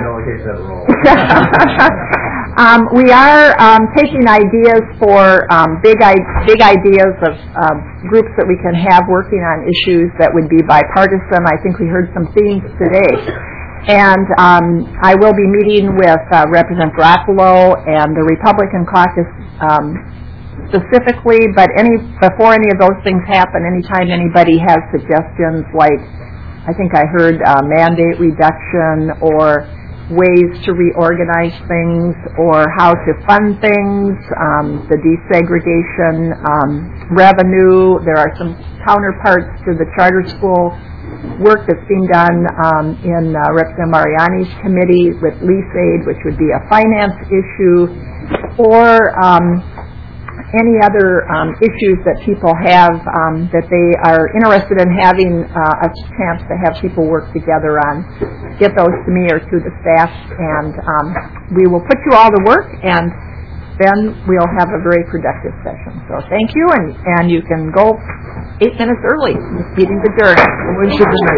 um, we are um, taking ideas for um, big, I- big ideas of uh, groups that we can have working on issues that would be bipartisan. I think we heard some themes today. And um, I will be meeting with uh, Representative Garofalo and the Republican caucus um, specifically, but any before any of those things happen, anytime anybody has suggestions like, I think I heard uh, mandate reduction or ways to reorganize things or how to fund things, um, the desegregation, um, revenue. There are some counterparts to the charter school work that's being done um, in uh, Representative Mariani's committee with lease aid, which would be a finance issue, or um, any other um, issues that people have um, that they are interested in having uh, a chance to have people work together on, get those to me or to the staff, and um, we will put you all to work, and then we'll have a very productive session. So thank you, and, and you can go eight minutes early. This meeting's adjourned.